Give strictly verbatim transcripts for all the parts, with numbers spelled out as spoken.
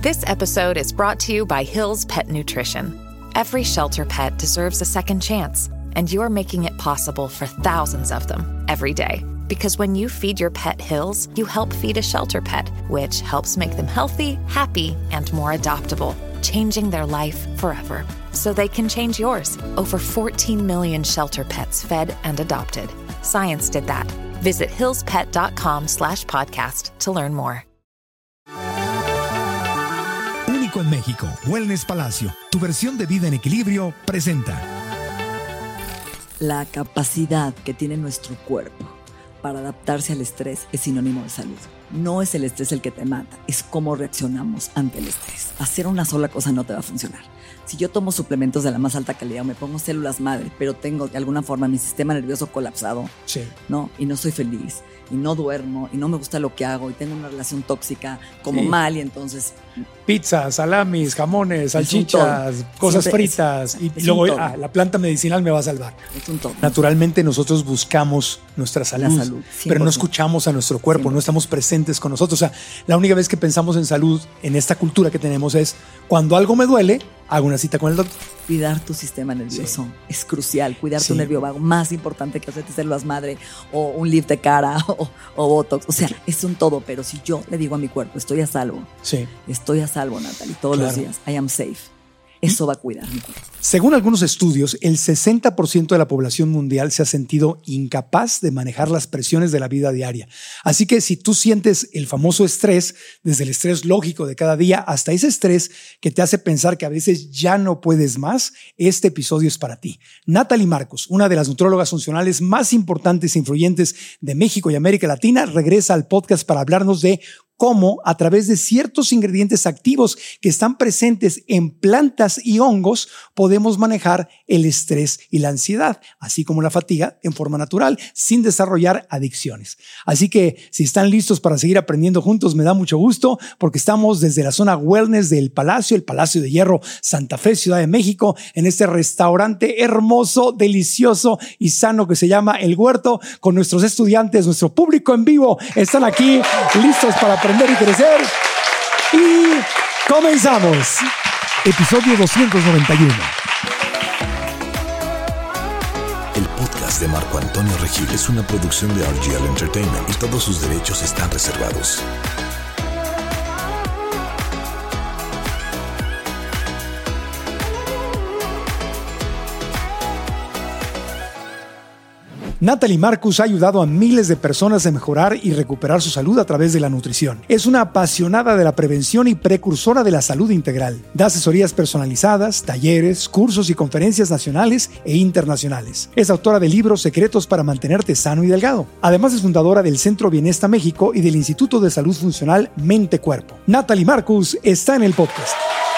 This episode is brought to you by Hill's Pet Nutrition. Every shelter pet deserves a second chance, and you're making it possible for thousands of them every day. Because when you feed your pet Hill's, you help feed a shelter pet, which helps make them healthy, happy, and more adoptable, changing their life forever. So they can change yours. Over fourteen million shelter pets fed and adopted. Science did that. Visit hillspet.com slash podcast to learn more. Único en México, Wellness Palacio, tu versión de vida en equilibrio, presenta. La capacidad que tiene nuestro cuerpo para adaptarse al estrés es sinónimo de salud. No es el estrés el que te mata, es cómo reaccionamos ante el estrés. Hacer una sola cosa no te va a funcionar. Si yo tomo suplementos de la más alta calidad o me pongo células madre, pero tengo de alguna forma mi sistema nervioso colapsado, sí. ¿no? Y no soy feliz, y no duermo, y no me gusta lo que hago, y tengo una relación tóxica como Sí. mal, y entonces... Pizza, salamis, jamones, salchichas, cosas Siempre fritas. es- y es luego un todo. ah, la planta medicinal me va a salvar. Es un todo. Naturalmente nosotros buscamos nuestra salud, La salud, cien por pero no ciento. escuchamos a nuestro cuerpo, cien por ciento. no estamos presentes con nosotros. O sea, la única vez que pensamos en salud en esta cultura que tenemos es cuando algo me duele, hago una cita con el doctor. Cuidar tu sistema nervioso Sí. es crucial. Cuidar Sí. tu nervio vago, más importante que hacerte células madre o un lift de cara o, o botox. O sea, es un todo, pero si yo le digo a mi cuerpo, estoy a salvo, Sí. estoy a salvo, Natalie, todos Claro. los días, I am safe. Eso va a cuidar mi cuerpo. Según algunos estudios, el sesenta por ciento de la población mundial se ha sentido incapaz de manejar las presiones de la vida diaria. Así que si tú sientes el famoso estrés, desde el estrés lógico de cada día hasta ese estrés que te hace pensar que a veces ya no puedes más, este episodio es para ti. Natalie Marcus, una de las nutrólogas funcionales más importantes e influyentes de México y América Latina, regresa al podcast para hablarnos de cómo a través de ciertos ingredientes activos que están presentes en plantas y hongos podemos manejar el estrés y la ansiedad, así como la fatiga en forma natural, sin desarrollar adicciones. Así que si están listos para seguir aprendiendo juntos, me da mucho gusto porque estamos desde la zona wellness del Palacio, el Palacio de Hierro, Santa Fe, Ciudad de México, en este restaurante hermoso, delicioso y sano que se llama El Huerto, con nuestros estudiantes, nuestro público en vivo. Están aquí listos para aprender y crecer. Y comenzamos. Episodio doscientos noventa y uno. El podcast de Marco Antonio Regil es una producción de R G L Entertainment y todos sus derechos están reservados. Natalie Marcus ha ayudado a miles de personas a mejorar y recuperar su salud a través de la nutrición. Es una apasionada de la prevención y precursora de la salud integral. Da asesorías personalizadas, talleres, cursos y conferencias nacionales e internacionales. Es autora de libros Secretos para mantenerte sano y delgado. Además es fundadora del Centro Bienesta México y del Instituto de Salud Funcional Mente Cuerpo. Natalie Marcus está en el podcast.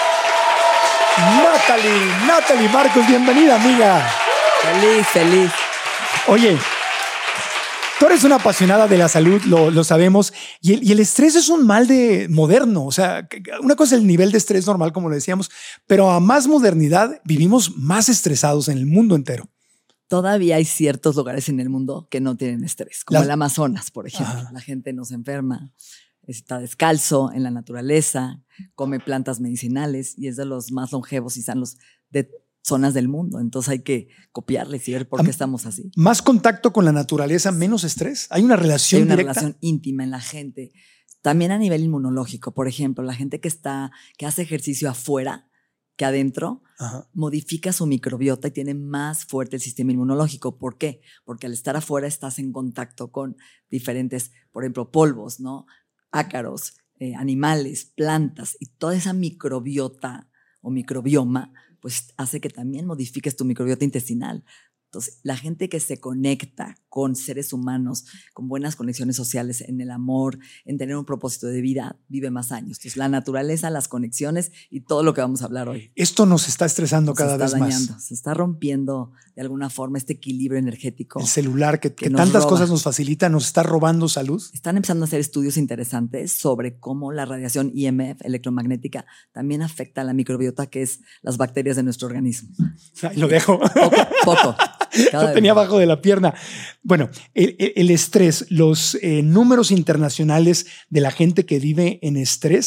Natalie, Natalie Marcus, bienvenida, amiga. Feliz, feliz. Oye, tú eres una apasionada de la salud, lo, lo sabemos, y el, y el estrés es un mal de moderno. O sea, una cosa es el nivel de estrés normal, como lo decíamos, pero a más modernidad vivimos más estresados en el mundo entero. Todavía hay ciertos lugares en el mundo que no tienen estrés, como Las- el Amazonas, por ejemplo. Ajá. La gente no se enferma, está descalzo en la naturaleza, come plantas medicinales y es de los más longevos y sanos de zonas del mundo. Entonces hay que copiarles y ver por Am- qué estamos así. Más contacto con la naturaleza, menos estrés. Hay una relación Hay una directa. relación íntima en la gente. También a nivel inmunológico, por ejemplo, la gente que está, que hace ejercicio afuera que adentro, Ajá. modifica su microbiota y tiene más fuerte el sistema inmunológico. ¿Por qué? Porque al estar afuera estás en contacto con diferentes, por ejemplo, polvos, ¿no? Ácaros, eh, animales, plantas, y toda esa microbiota o microbioma pues hace que también modifiques tu microbiota intestinal. Entonces, la gente que se conecta con seres humanos, con buenas conexiones sociales, en el amor, en tener un propósito de vida, vive más años. Entonces, la naturaleza, las conexiones y todo lo que vamos a hablar hoy. Esto nos está estresando Nos cada está vez dañando, más. se está rompiendo de alguna forma este equilibrio energético. El celular que, que que nos tantas roba. cosas nos facilita, nos está robando salud. Están empezando a hacer estudios interesantes sobre cómo la radiación I M F, electromagnética, también afecta a la microbiota, que es las bacterias de nuestro organismo. Ahí lo dejo. Poco, poco. Cada Lo vez tenía más. abajo de la pierna. Bueno, el, el- el estrés, los eh, números internacionales de la gente que vive en estrés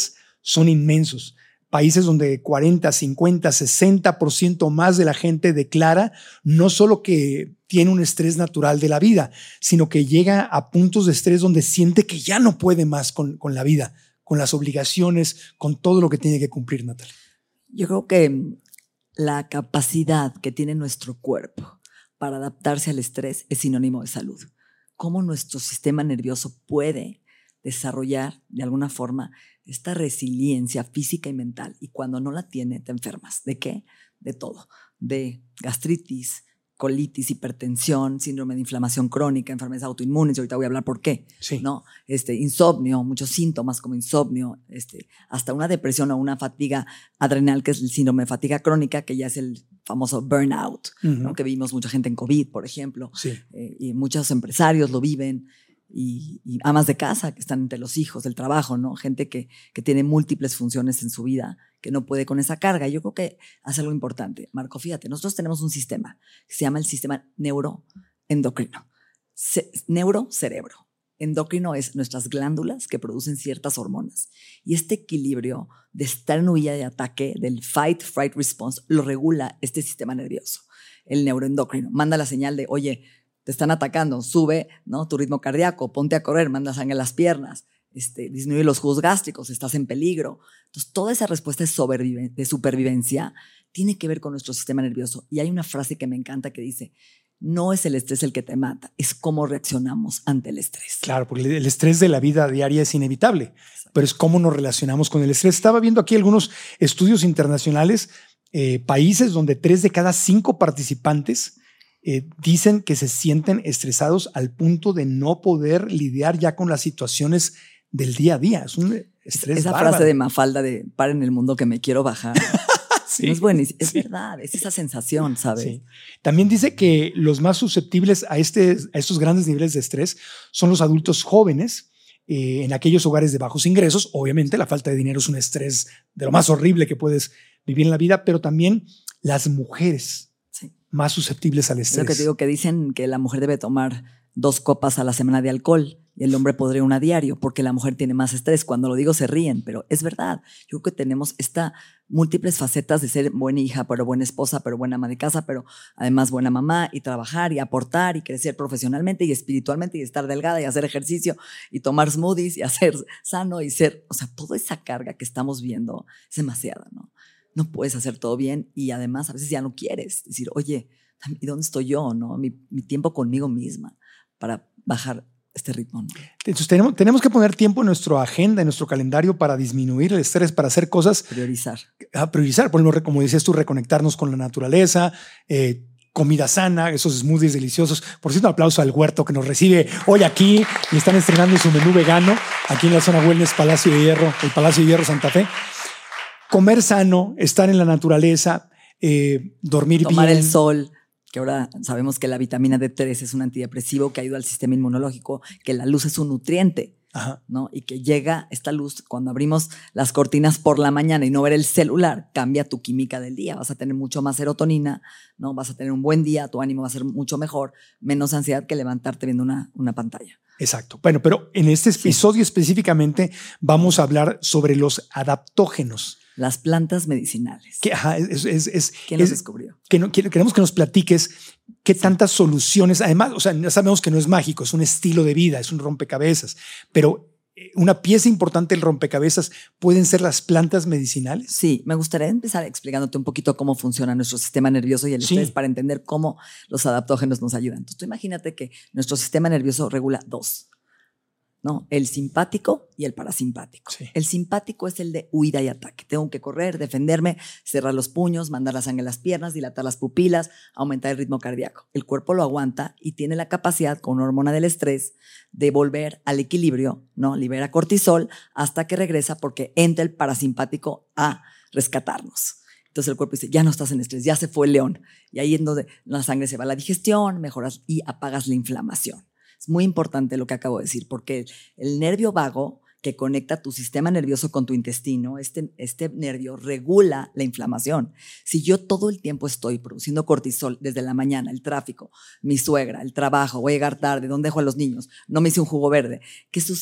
son inmensos. Países donde cuarenta, cincuenta, sesenta por ciento más de la gente declara no solo que tiene un estrés natural de la vida, sino que llega a puntos de estrés donde siente que ya no puede más con, con la vida, con las obligaciones, con todo lo que tiene que cumplir, Natalia. Yo creo que la capacidad que tiene nuestro cuerpo para adaptarse al estrés es sinónimo de salud. Cómo nuestro sistema nervioso puede desarrollar de alguna forma esta resiliencia física y mental, y cuando no la tiene te enfermas. ¿De qué? De todo. De gastritis, colitis, hipertensión, síndrome de inflamación crónica, enfermedades autoinmunes, y ahorita voy a hablar por qué, sí. ¿no? Este, insomnio, muchos síntomas como insomnio, este, hasta una depresión o una fatiga adrenal, que es el síndrome de fatiga crónica, que ya es el famoso burnout, uh-huh. ¿no? Que vimos mucha gente en COVID, por ejemplo, sí. eh, y muchos empresarios lo viven. Y, y amas de casa que están entre los hijos, el trabajo, ¿no? Gente que, que tiene múltiples funciones en su vida, que no puede con esa carga. Yo creo que hace algo importante. Marco, fíjate, nosotros tenemos un sistema que se llama el sistema neuroendocrino. Ce- neuro-cerebro. Endocrino es nuestras glándulas que producen ciertas hormonas. Y este equilibrio de estar en huida de ataque, del fight, fright response, lo regula este sistema nervioso. El neuroendocrino manda la señal de, oye, te están atacando, sube, ¿no? Tu ritmo cardíaco, ponte a correr, manda sangre a las piernas, este, disminuye los jugos gástricos, estás en peligro. Entonces, toda esa respuesta de, de supervivencia tiene que ver con nuestro sistema nervioso. Y hay una frase que me encanta que dice, no es el estrés el que te mata, es cómo reaccionamos ante el estrés. Claro, porque el estrés de la vida diaria es inevitable, exacto, pero es cómo nos relacionamos con el estrés. Estaba viendo aquí algunos estudios internacionales, eh, países donde tres de cada cinco participantes Eh, dicen que se sienten estresados al punto de no poder lidiar ya con las situaciones del día a día. Es un estrés Esa bárbaro. frase de Mafalda de paren el mundo que me quiero bajar. Sí, no es buenísimo. Es sí. verdad, es esa sensación, ¿sabes? Sí. También dice que los más susceptibles a, este, a estos grandes niveles de estrés son los adultos jóvenes, eh, en aquellos hogares de bajos ingresos. Obviamente la falta de dinero es un estrés de lo más horrible que puedes vivir en la vida, pero también las mujeres más susceptibles al estrés. Es lo que te digo, que dicen que la mujer debe tomar dos copas a la semana de alcohol y el hombre podría una a diario porque la mujer tiene más estrés. Cuando lo digo se ríen, pero es verdad. Yo creo que tenemos estas múltiples facetas de ser buena hija, pero buena esposa, pero buena ama de casa, pero además buena mamá, y trabajar y aportar y crecer profesionalmente y espiritualmente y estar delgada y hacer ejercicio y tomar smoothies y hacer sano y ser, o sea, toda esa carga que estamos viendo es demasiada, ¿no? No puedes hacer todo bien y además a veces ya no quieres decir, oye, ¿y dónde estoy yo? ¿No? Mi, mi tiempo conmigo misma para bajar este ritmo, ¿no? Entonces tenemos, tenemos que poner tiempo en nuestra agenda, en nuestro calendario para disminuir el estrés, para hacer cosas. Priorizar. A priorizar, por ejemplo, como decías tú, reconectarnos con la naturaleza, eh, comida sana, esos smoothies deliciosos. Por cierto, un aplauso al Huerto que nos recibe hoy aquí y están estrenando su menú vegano aquí en la zona Wellness Palacio de Hierro, el Palacio de Hierro Santa Fe. Comer sano, estar en la naturaleza, eh, dormir Tomar bien. el sol, que ahora sabemos que la vitamina D tres es un antidepresivo que ayuda al sistema inmunológico, que la luz es un nutriente, Ajá. ¿no? Y que llega esta luz cuando abrimos las cortinas por la mañana y no ver el celular, cambia tu química del día. Vas a tener mucho más serotonina, ¿no? Vas a tener un buen día, tu ánimo va a ser mucho mejor, menos ansiedad que levantarte viendo una, una pantalla. Exacto. Bueno, pero en este episodio sí. específicamente vamos a hablar sobre los adaptógenos. Las plantas medicinales. Que, ajá, es, es, es, ¿Quién los es, descubrió? Que no, que, queremos que nos platiques qué tantas soluciones, además, o sea, ya sabemos que no es mágico, es un estilo de vida, es un rompecabezas, pero una pieza importante del rompecabezas pueden ser las plantas medicinales. Sí, me gustaría empezar explicándote un poquito cómo funciona nuestro sistema nervioso y el estrés sí. para entender cómo los adaptógenos nos ayudan. Entonces, tú imagínate que nuestro sistema nervioso regula dos, ¿no? El simpático y el parasimpático. Sí. El simpático es el de huida y ataque. Tengo que correr, defenderme, cerrar los puños, mandar la sangre a las piernas, dilatar las pupilas, aumentar el ritmo cardíaco. El cuerpo lo aguanta y tiene la capacidad, con una hormona del estrés, de volver al equilibrio, ¿no? Libera cortisol hasta que regresa porque entra el parasimpático a rescatarnos. Entonces el cuerpo dice, ya no estás en estrés, ya se fue el león. Y ahí es donde la sangre se va a la digestión, mejoras y apagas la inflamación. Es muy importante lo que acabo de decir, porque el nervio vago que conecta tu sistema nervioso con tu intestino, este, este nervio regula la inflamación. Si yo todo el tiempo estoy produciendo cortisol desde la mañana, el tráfico, mi suegra, el trabajo, voy a llegar tarde, ¿dónde dejo a los niños? No me hice un jugo verde. ¿Qué sucede?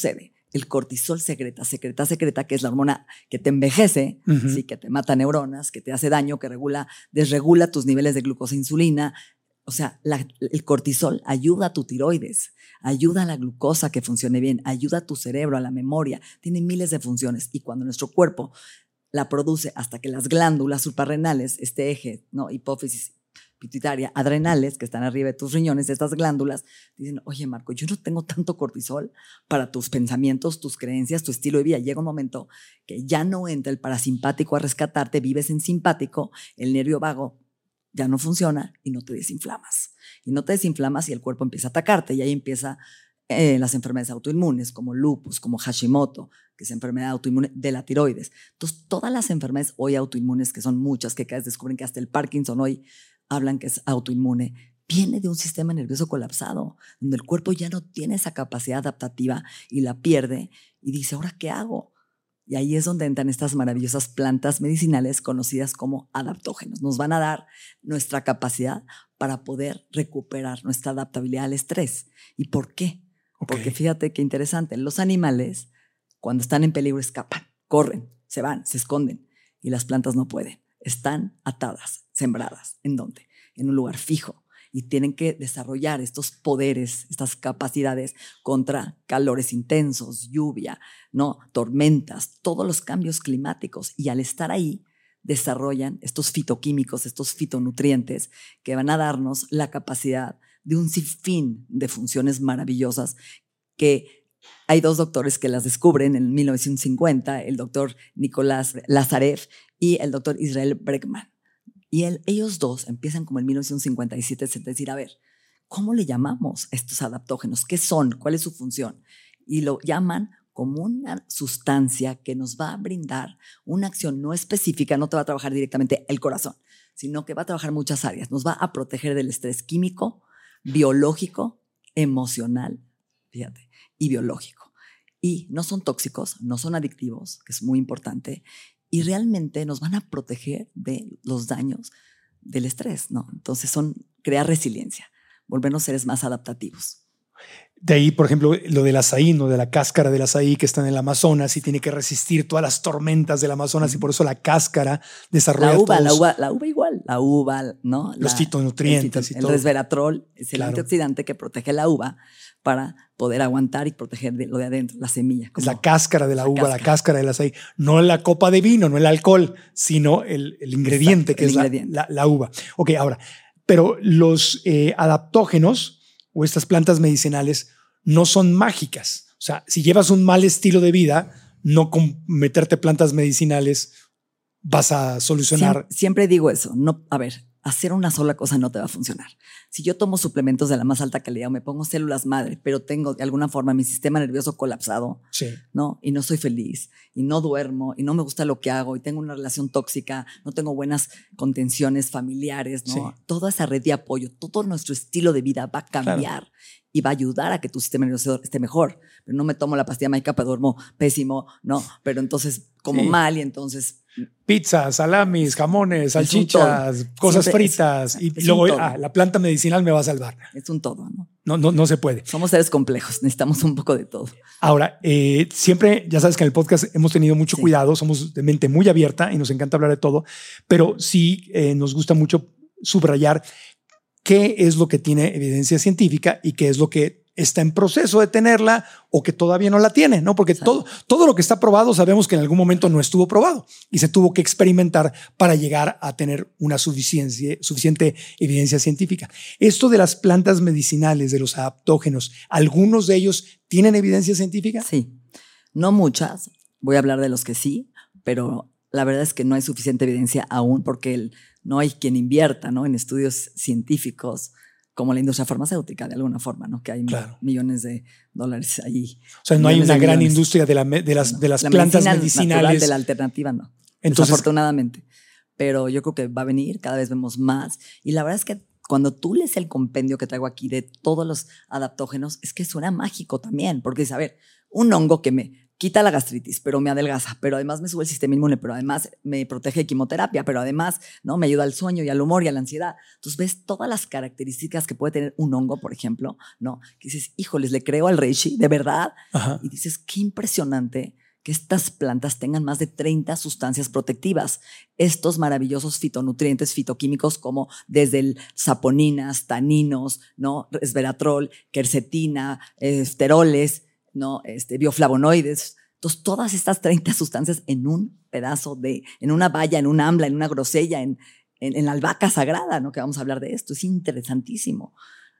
el cortisol secreta, secreta, secreta, que es la hormona que te envejece, uh-huh. ¿sí? Que te mata neuronas, que te hace daño, que regula, desregula tus niveles de glucosa e insulina. O sea, la, el cortisol ayuda a tu tiroides, ayuda a la glucosa que funcione bien, ayuda a tu cerebro, a la memoria. Tiene miles de funciones y cuando nuestro cuerpo la produce hasta que las glándulas suprarrenales, este eje, ¿no? Hipófisis, pituitaria, adrenales, que están arriba de tus riñones, estas glándulas, dicen, oye, Marco, yo no tengo tanto cortisol para tus pensamientos, tus creencias, tu estilo de vida. Llega un momento que ya no entra el parasimpático a rescatarte, vives en simpático, el nervio vago ya no funciona y no te desinflamas. Y no te desinflamas y el cuerpo empieza a atacarte y ahí empieza eh, las enfermedades autoinmunes como lupus, como Hashimoto, que es enfermedad autoinmune de la tiroides. Entonces, todas las enfermedades hoy autoinmunes, que son muchas, que cada vez descubren que hasta el Parkinson hoy hablan que es autoinmune, viene de un sistema nervioso colapsado, donde el cuerpo ya no tiene esa capacidad adaptativa y la pierde y dice, ¿ahora qué hago? Y ahí es donde entran estas maravillosas plantas medicinales conocidas como adaptógenos. Nos van a dar nuestra capacidad para poder recuperar nuestra adaptabilidad al estrés. ¿Y por qué? Okay. Porque fíjate qué interesante, los animales cuando están en peligro escapan, corren, se van, se esconden y las plantas no pueden. Están atadas, sembradas. ¿En dónde? En un lugar fijo. Y tienen que desarrollar estos poderes, estas capacidades contra calores intensos, lluvia, ¿no? Tormentas, todos los cambios climáticos. Y al estar ahí, desarrollan estos fitoquímicos, estos fitonutrientes que van a darnos la capacidad de un sinfín de funciones maravillosas que hay dos doctores que las descubren en mil novecientos cincuenta, el doctor Nicolás Lazarev y el doctor Israel Bregman. Y el, ellos dos empiezan como en mil novecientos cincuenta y siete a decir, a ver, ¿cómo le llamamos a estos adaptógenos? ¿Qué son? ¿Cuál es su función? Y lo llaman como una sustancia que nos va a brindar una acción no específica, no te va a trabajar directamente el corazón, sino que va a trabajar muchas áreas. Nos va a proteger del estrés químico, biológico, emocional, fíjate, y biológico. Y no son tóxicos, no son adictivos, que es muy importante, y realmente nos van a proteger de los daños del estrés, ¿no? Entonces son crear resiliencia, volvernos seres más adaptativos. De ahí, por ejemplo, lo del azaí, ¿no? De la cáscara del azaí que está en el Amazonas y tiene que resistir todas las tormentas del Amazonas, y por eso la cáscara desarrolla la uva, todos, la uva, la uva igual, la uva, ¿no? Los la, fitonutrientes el, fito, y todo. El resveratrol es el claro. antioxidante que protege la uva para poder aguantar y proteger de lo de adentro, la semilla. Es la cáscara de la, la uva, cáscara. La cáscara del azaí. No la copa de vino, no el alcohol, sino el, el ingrediente, Exacto, que el es ingrediente. La, la, la uva. Ok, ahora, pero los eh, adaptógenos o estas plantas medicinales no son mágicas. O sea, si llevas un mal estilo de vida, no con meterte plantas medicinales vas a solucionar. Siempre, siempre digo eso. No, a ver, hacer una sola cosa no te va a funcionar. Si yo tomo suplementos de la más alta calidad o me pongo células madre, pero tengo de alguna forma mi sistema nervioso colapsado, sí. ¿no? Y no soy feliz, y no duermo, y no me gusta lo que hago, y tengo una relación tóxica, no tengo buenas contenciones familiares, ¿no? Sí. Toda esa red de apoyo, todo nuestro estilo de vida va a cambiar. Claro. Y va a ayudar a que tu sistema nervioso esté mejor. Pero no me tomo la pastilla mágica, pero duermo pésimo, ¿no? Pero entonces como sí. mal y entonces... Pizza, salamis, jamones, salchichas, cosas Siempre fritas. Es, y es luego ah, la planta medicinal me va a salvar. Es un todo, ¿no? No, no, no se puede. Somos seres complejos, necesitamos un poco de todo. Ahora, eh, siempre, ya sabes que en el podcast hemos tenido mucho sí. cuidado, somos de mente muy abierta y nos encanta hablar de todo, pero sí eh, nos gusta mucho subrayar qué es lo que tiene evidencia científica y qué es lo que está en proceso de tenerla o que todavía no la tiene, ¿no? Porque todo, todo lo que está probado sabemos que en algún momento no estuvo probado y se tuvo que experimentar para llegar a tener una suficiente, suficiente evidencia científica. Esto de las plantas medicinales, de los adaptógenos, ¿algunos de ellos tienen evidencia científica? Sí, no muchas. Voy a hablar de los que sí, pero la verdad es que no hay suficiente evidencia aún porque el no hay quien invierta, ¿no? En estudios científicos como la industria farmacéutica, de alguna forma, ¿no? Que hay claro. millones de dólares ahí. O sea, no hay una gran industria de, la, de las, no, de las plantas medicinales. De la alternativa, no. Entonces, desafortunadamente. Pero yo creo que va a venir, cada vez vemos más. Y la verdad es que cuando tú lees el compendio que traigo aquí de todos los adaptógenos, es que suena mágico también. Porque dices, a ver, un hongo que me... quita la gastritis, pero me adelgaza, pero además me sube el sistema inmune, pero además me protege de quimioterapia, pero además, ¿no? Me ayuda al sueño y al humor y a la ansiedad. Entonces ves todas las características que puede tener un hongo, por ejemplo, ¿no? Que dices, híjoles, le creo al reishi, de verdad. Ajá. Y dices, qué impresionante que estas plantas tengan más de treinta sustancias protectivas. Estos maravillosos fitonutrientes, fitoquímicos, como desde el saponinas, taninos, ¿no? Resveratrol, quercetina, esteroles, ¿no? Este, bioflavonoides. Entonces, todas estas treinta sustancias en un pedazo de, en una valla, en un ambla, en una grosella, en, en, en la albahaca sagrada, ¿no? Que vamos a hablar de esto. Es interesantísimo.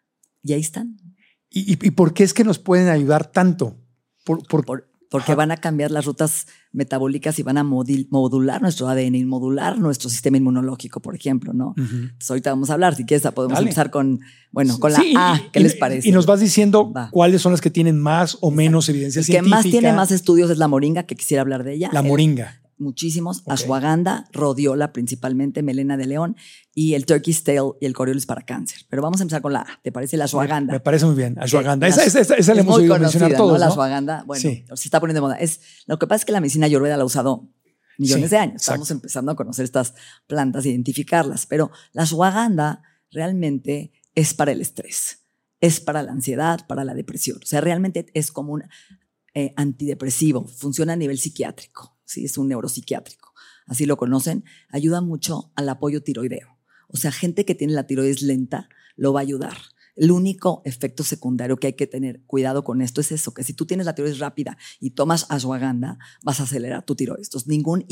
Y ahí están. ¿Y, y, y por qué es que nos pueden ayudar tanto? Por, por, por Porque Ajá. van a cambiar las rutas metabólicas y van a modular nuestro A D N y modular nuestro sistema inmunológico, por ejemplo, ¿no? Uh-huh. Entonces, ahorita vamos a hablar, si quieres podemos Dale. empezar con, bueno, con sí, la A, y, ¿qué y, les parece? Y nos vas diciendo Va. cuáles son las que tienen más o menos Exacto. evidencia El científica. que más tiene más estudios es la moringa, que quisiera hablar de ella. La moringa. Muchísimos, okay. ashwagandha, rhodiola principalmente, melena de león y el turkey's tail y el coriolis para cáncer. Pero vamos a empezar con la A. ¿Te parece la ashwagandha? Me, me parece muy bien, ashwagandha. Okay. Esa, esa, esa, esa la hemos oído mencionar todos, ¿no? La ¿no? ashwagandha, bueno, sí. se está poniendo de moda. Es, lo que pasa es que la medicina ayurveda la ha usado millones sí, de años. exacto. Estamos empezando a conocer estas plantas, identificarlas. Pero la ashwagandha realmente es para el estrés, es para la ansiedad, para la depresión. O sea, realmente es como un eh, antidepresivo, funciona a nivel psiquiátrico, ¿sí? Es un neuropsiquiátrico. Así lo conocen, ayuda mucho al apoyo tiroideo. O sea, gente que tiene la tiroides lenta lo va a ayudar. El único efecto secundario que hay que tener cuidado con esto es eso, que si tú tienes la tiroides rápida y tomas ashwagandha, vas a acelerar tu tiroides. Entonces, ningún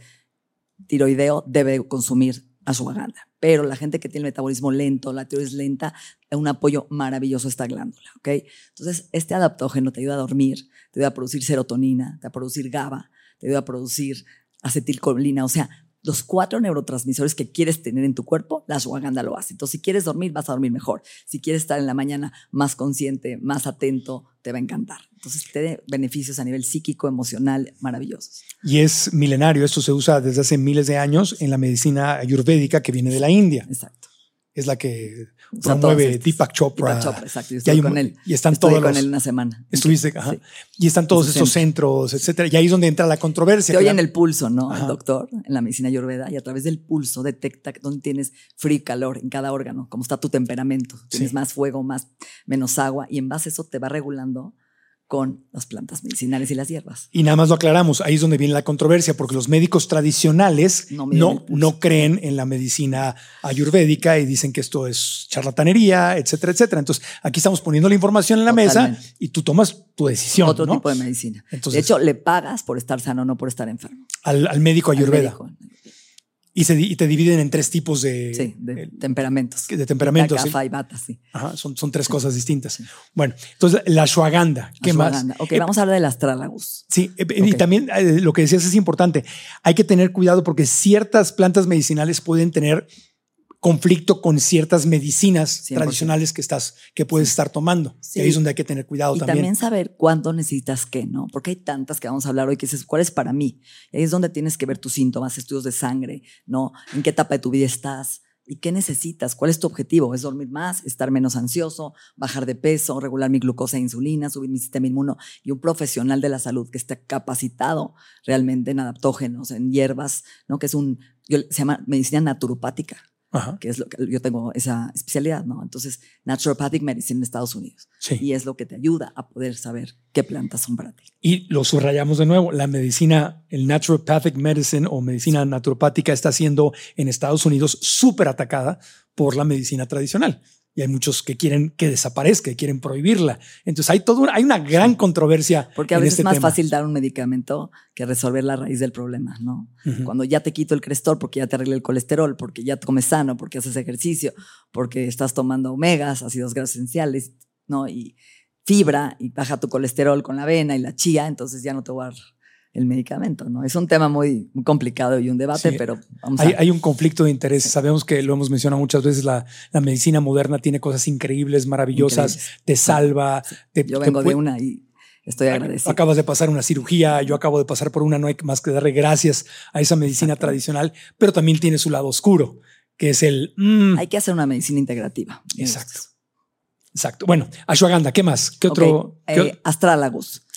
hipertiroideo debe consumir ashwagandha. Pero la gente que tiene el metabolismo lento, la tiroides lenta, un apoyo maravilloso a esta glándula, ¿ok? Entonces, este adaptógeno te ayuda a dormir, te ayuda a producir serotonina, te ayuda a producir GABA, te ayuda a producir acetilcolina, o sea, los cuatro neurotransmisores que quieres tener en tu cuerpo, la ashwagandha lo hace. Entonces, si quieres dormir, vas a dormir mejor. Si quieres estar en la mañana más consciente, más atento, te va a encantar. Entonces, tiene beneficios a nivel psíquico, emocional, maravillosos. Y es milenario. Esto se usa desde hace miles de años en la medicina ayurvédica que viene de la India. Exacto. Es la que o sea, promueve Deepak Chopra. Deepak Chopra, exacto. Yo estuve y con él. Y están Estuve todos con los, él una semana. Estuviste, ajá. Sí. Y están todos estos centros, etcétera. Y ahí es donde entra la controversia. Te oyen el pulso, ¿no? Ajá. El doctor en la medicina ayurveda, y a través del pulso detecta dónde tienes frío y calor en cada órgano, cómo está tu temperamento. Tienes sí. más fuego, más, menos agua, y en base a eso te va regulando con las plantas medicinales y las hierbas. Y nada más lo aclaramos, ahí es donde viene la controversia, porque los médicos tradicionales no, no, no creen en la medicina ayurvédica y dicen que esto es charlatanería, etcétera, etcétera. Entonces, aquí estamos poniendo la información en la Totalmente. mesa y tú tomas tu decisión. Otro ¿no? tipo de medicina. Entonces, de hecho, le pagas por estar sano, no por estar enfermo. Al, al médico ayurveda. Al médico. Y, se, y te dividen en tres tipos de, sí, de eh, temperamentos. De temperamentos. Kapha sí. y Vata, sí. Ajá, son, son tres sí. cosas distintas. Sí. Bueno, entonces la ashwagandha. ¿Qué ashwagandha. más? Ok, eh, vamos a hablar del astragalus. Sí, eh, okay. Y también eh, lo que decías es importante. Hay que tener cuidado porque ciertas plantas medicinales pueden tener conflicto con ciertas medicinas cien por ciento tradicionales que estás que puedes sí. estar tomando. Sí. Y ahí es donde hay que tener cuidado y también. Y también saber cuándo necesitas qué, ¿no? Porque hay tantas que vamos a hablar hoy que dices, ¿cuál es para mí? Y ahí es donde tienes que ver tus síntomas, estudios de sangre, ¿no? ¿En qué etapa de tu vida estás? ¿Y qué necesitas? ¿Cuál es tu objetivo? ¿Es dormir más? ¿Estar menos ansioso? ¿Bajar de peso? ¿Regular mi glucosa e insulina? ¿Subir mi sistema inmuno? Y un profesional de la salud que esté capacitado realmente en adaptógenos, en hierbas, ¿no? Que es un, yo, se llama medicina naturopática. Ajá. Que es lo que yo tengo esa especialidad, ¿no? Entonces, Naturopathic Medicine en Estados Unidos. Sí. Y es lo que te ayuda a poder saber qué plantas son para ti. Y lo subrayamos de nuevo, la medicina, el Naturopathic Medicine o medicina naturopática está siendo en Estados Unidos súper atacada por la medicina tradicional. Y hay muchos que quieren que desaparezca, que quieren prohibirla. Entonces hay todo, hay una gran controversia. Porque a veces este es más tema. fácil dar un medicamento que resolver la raíz del problema, ¿no? Uh-huh. Cuando ya te quito el Crestor, porque ya te arreglé el colesterol, porque ya comes sano, porque haces ejercicio, porque estás tomando omegas, ácidos grasos esenciales, ¿no? Y fibra, y baja tu colesterol con la avena y la chía, entonces ya no te voy a dar el medicamento, ¿no? Es un tema muy, muy complicado y un debate, sí. pero vamos hay, a... Hay un conflicto de intereses. Sí. Sabemos que lo hemos mencionado muchas veces, la, la medicina moderna tiene cosas increíbles, maravillosas, increíbles. Te salva. Sí. Te, yo vengo te de una y estoy agradecido. Acabas de pasar una cirugía, yo acabo de pasar por una, no hay más que darle gracias a esa medicina Exacto. tradicional, pero también tiene su lado oscuro, que es el... Mm. Hay que hacer una medicina integrativa. Exacto. Exacto. Bueno, ashwagandha, ¿qué más? ¿Qué otro? Okay. ¿qué eh, astragalus.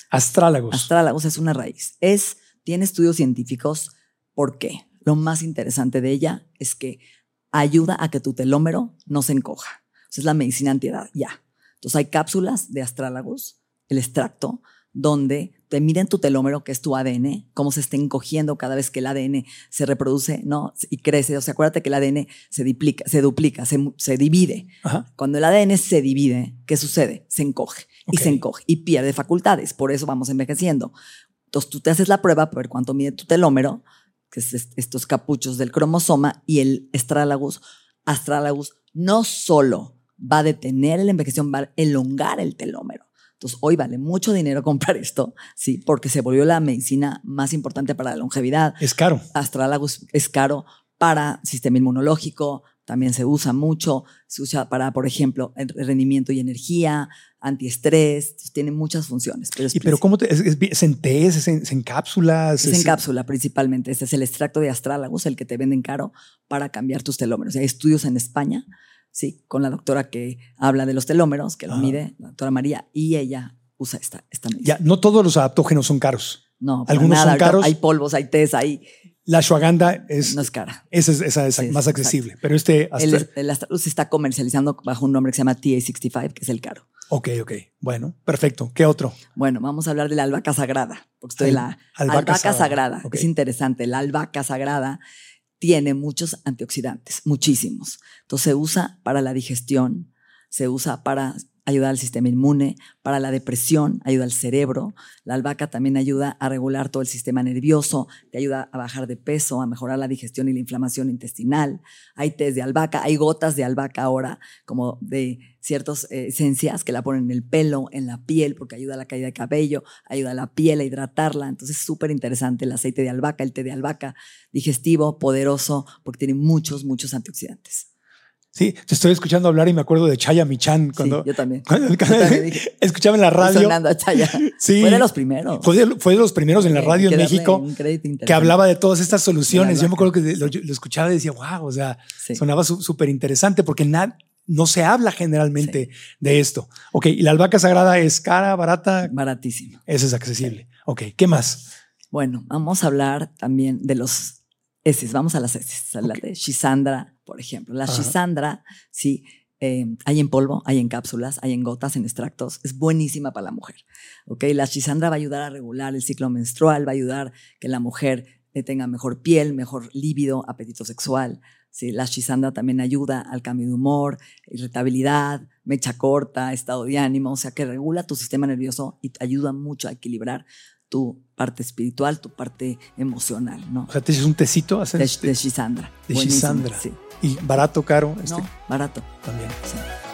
Astrálagos. Astrálagos es una raíz. Es, tiene estudios científicos. ¿Por qué? Lo más interesante de ella es que ayuda a que tu telómero no se encoja. O sea, es la medicina antiedad, ya. Entonces hay cápsulas de astrálagos, el extracto, donde te miden tu telómero, que es tu A D N, cómo se está encogiendo cada vez que el A D N se reproduce, ¿no? Y crece. O sea, acuérdate que el A D N se duplica, se, duplica, se, se divide. Ajá. Cuando el A D N se divide, ¿qué sucede? Se encoge. Okay. Y se encoge y pierde facultades. Por eso vamos envejeciendo. Entonces tú te haces la prueba para ver cuánto mide tu telómero, que es estos capuchos del cromosoma, y el astrálagos, astrálagos no solo va a detener el envejecimiento, va a elongar el telómero. Entonces, hoy vale mucho dinero comprar esto, sí, porque se volvió la medicina más importante para la longevidad. Es caro. Astrálagos es caro para sistema inmunológico, también se usa mucho, se usa para, por ejemplo, el rendimiento y energía, antiestrés, tiene muchas funciones. Pero es ¿Y pero cómo te, es, es, es en tés, es en, es en cápsulas? Es, es en cápsula principalmente. Este es el extracto de astrálagos, el que te venden caro para cambiar tus telómeros. Hay estudios en España, sí, con la doctora que habla de los telómeros, que lo Ajá. mide, la doctora María, y ella usa esta, esta medicina. Ya, no todos los adaptógenos son caros. No, algunos nada. son caros. Hay polvos, hay tés, hay... La ashwagandha es, no es cara. Esa es, esa es Sí, más accesible. exacto. Pero este... El, Astra... el astrálagos se está comercializando bajo un nombre que se llama T A sesenta y cinco, que es el caro. Ok, ok. Bueno, perfecto. ¿Qué otro? Bueno, vamos a hablar de la albahaca sagrada, porque estoy en la albahaca, albahaca sagrada. sagrada. Okay. Es interesante. La albahaca sagrada tiene muchos antioxidantes, muchísimos. Entonces se usa para la digestión, se usa para ayudar al sistema inmune, para la depresión, ayuda al cerebro. La albahaca también ayuda a regular todo el sistema nervioso, te ayuda a bajar de peso, a mejorar la digestión y la inflamación intestinal. Hay tés de albahaca, hay gotas de albahaca ahora, como de ciertas eh, esencias que la ponen en el pelo, en la piel, porque ayuda a la caída de cabello, ayuda a la piel a hidratarla. Entonces es súper interesante el aceite de albahaca, el té de albahaca, digestivo, poderoso, porque tiene muchos, muchos antioxidantes. Sí, te estoy escuchando hablar y me acuerdo de Chaya Michan. Cuando, sí, yo también. Cuando, yo también dije, escuchaba en la radio. Sonando a Chaya. Sí, fue de los primeros. Fue de, fue de los primeros en la radio en México que hablaba de todas estas soluciones. Yo me acuerdo que lo, lo escuchaba y decía, wow, o sea, sí. sonaba súper interesante porque na, no se habla generalmente sí. de esto. Ok, y la albahaca sagrada es cara, barata. Baratísima. Esa es accesible. Sí. Ok, ¿qué más? Bueno, vamos a hablar también de los heces. Vamos a las heces. A la okay. de Schisandra, por ejemplo. La Ajá. Schisandra, sí, eh, hay en polvo, hay en cápsulas, hay en gotas, en extractos. Es buenísima para la mujer. Okay, la Schisandra va a ayudar a regular el ciclo menstrual, va a ayudar que la mujer eh, tenga mejor piel, mejor líbido, apetito sexual. Sí, la Schisandra también ayuda al cambio de humor, irritabilidad, mecha corta, estado de ánimo. O sea, que regula tu sistema nervioso y te ayuda mucho a equilibrar tu parte espiritual, tu parte emocional, ¿no? O sea, te haces un tecito. De, de Schisandra. De Schisandra. Sí. ¿Y barato, caro? Este? No, barato. También. Sí.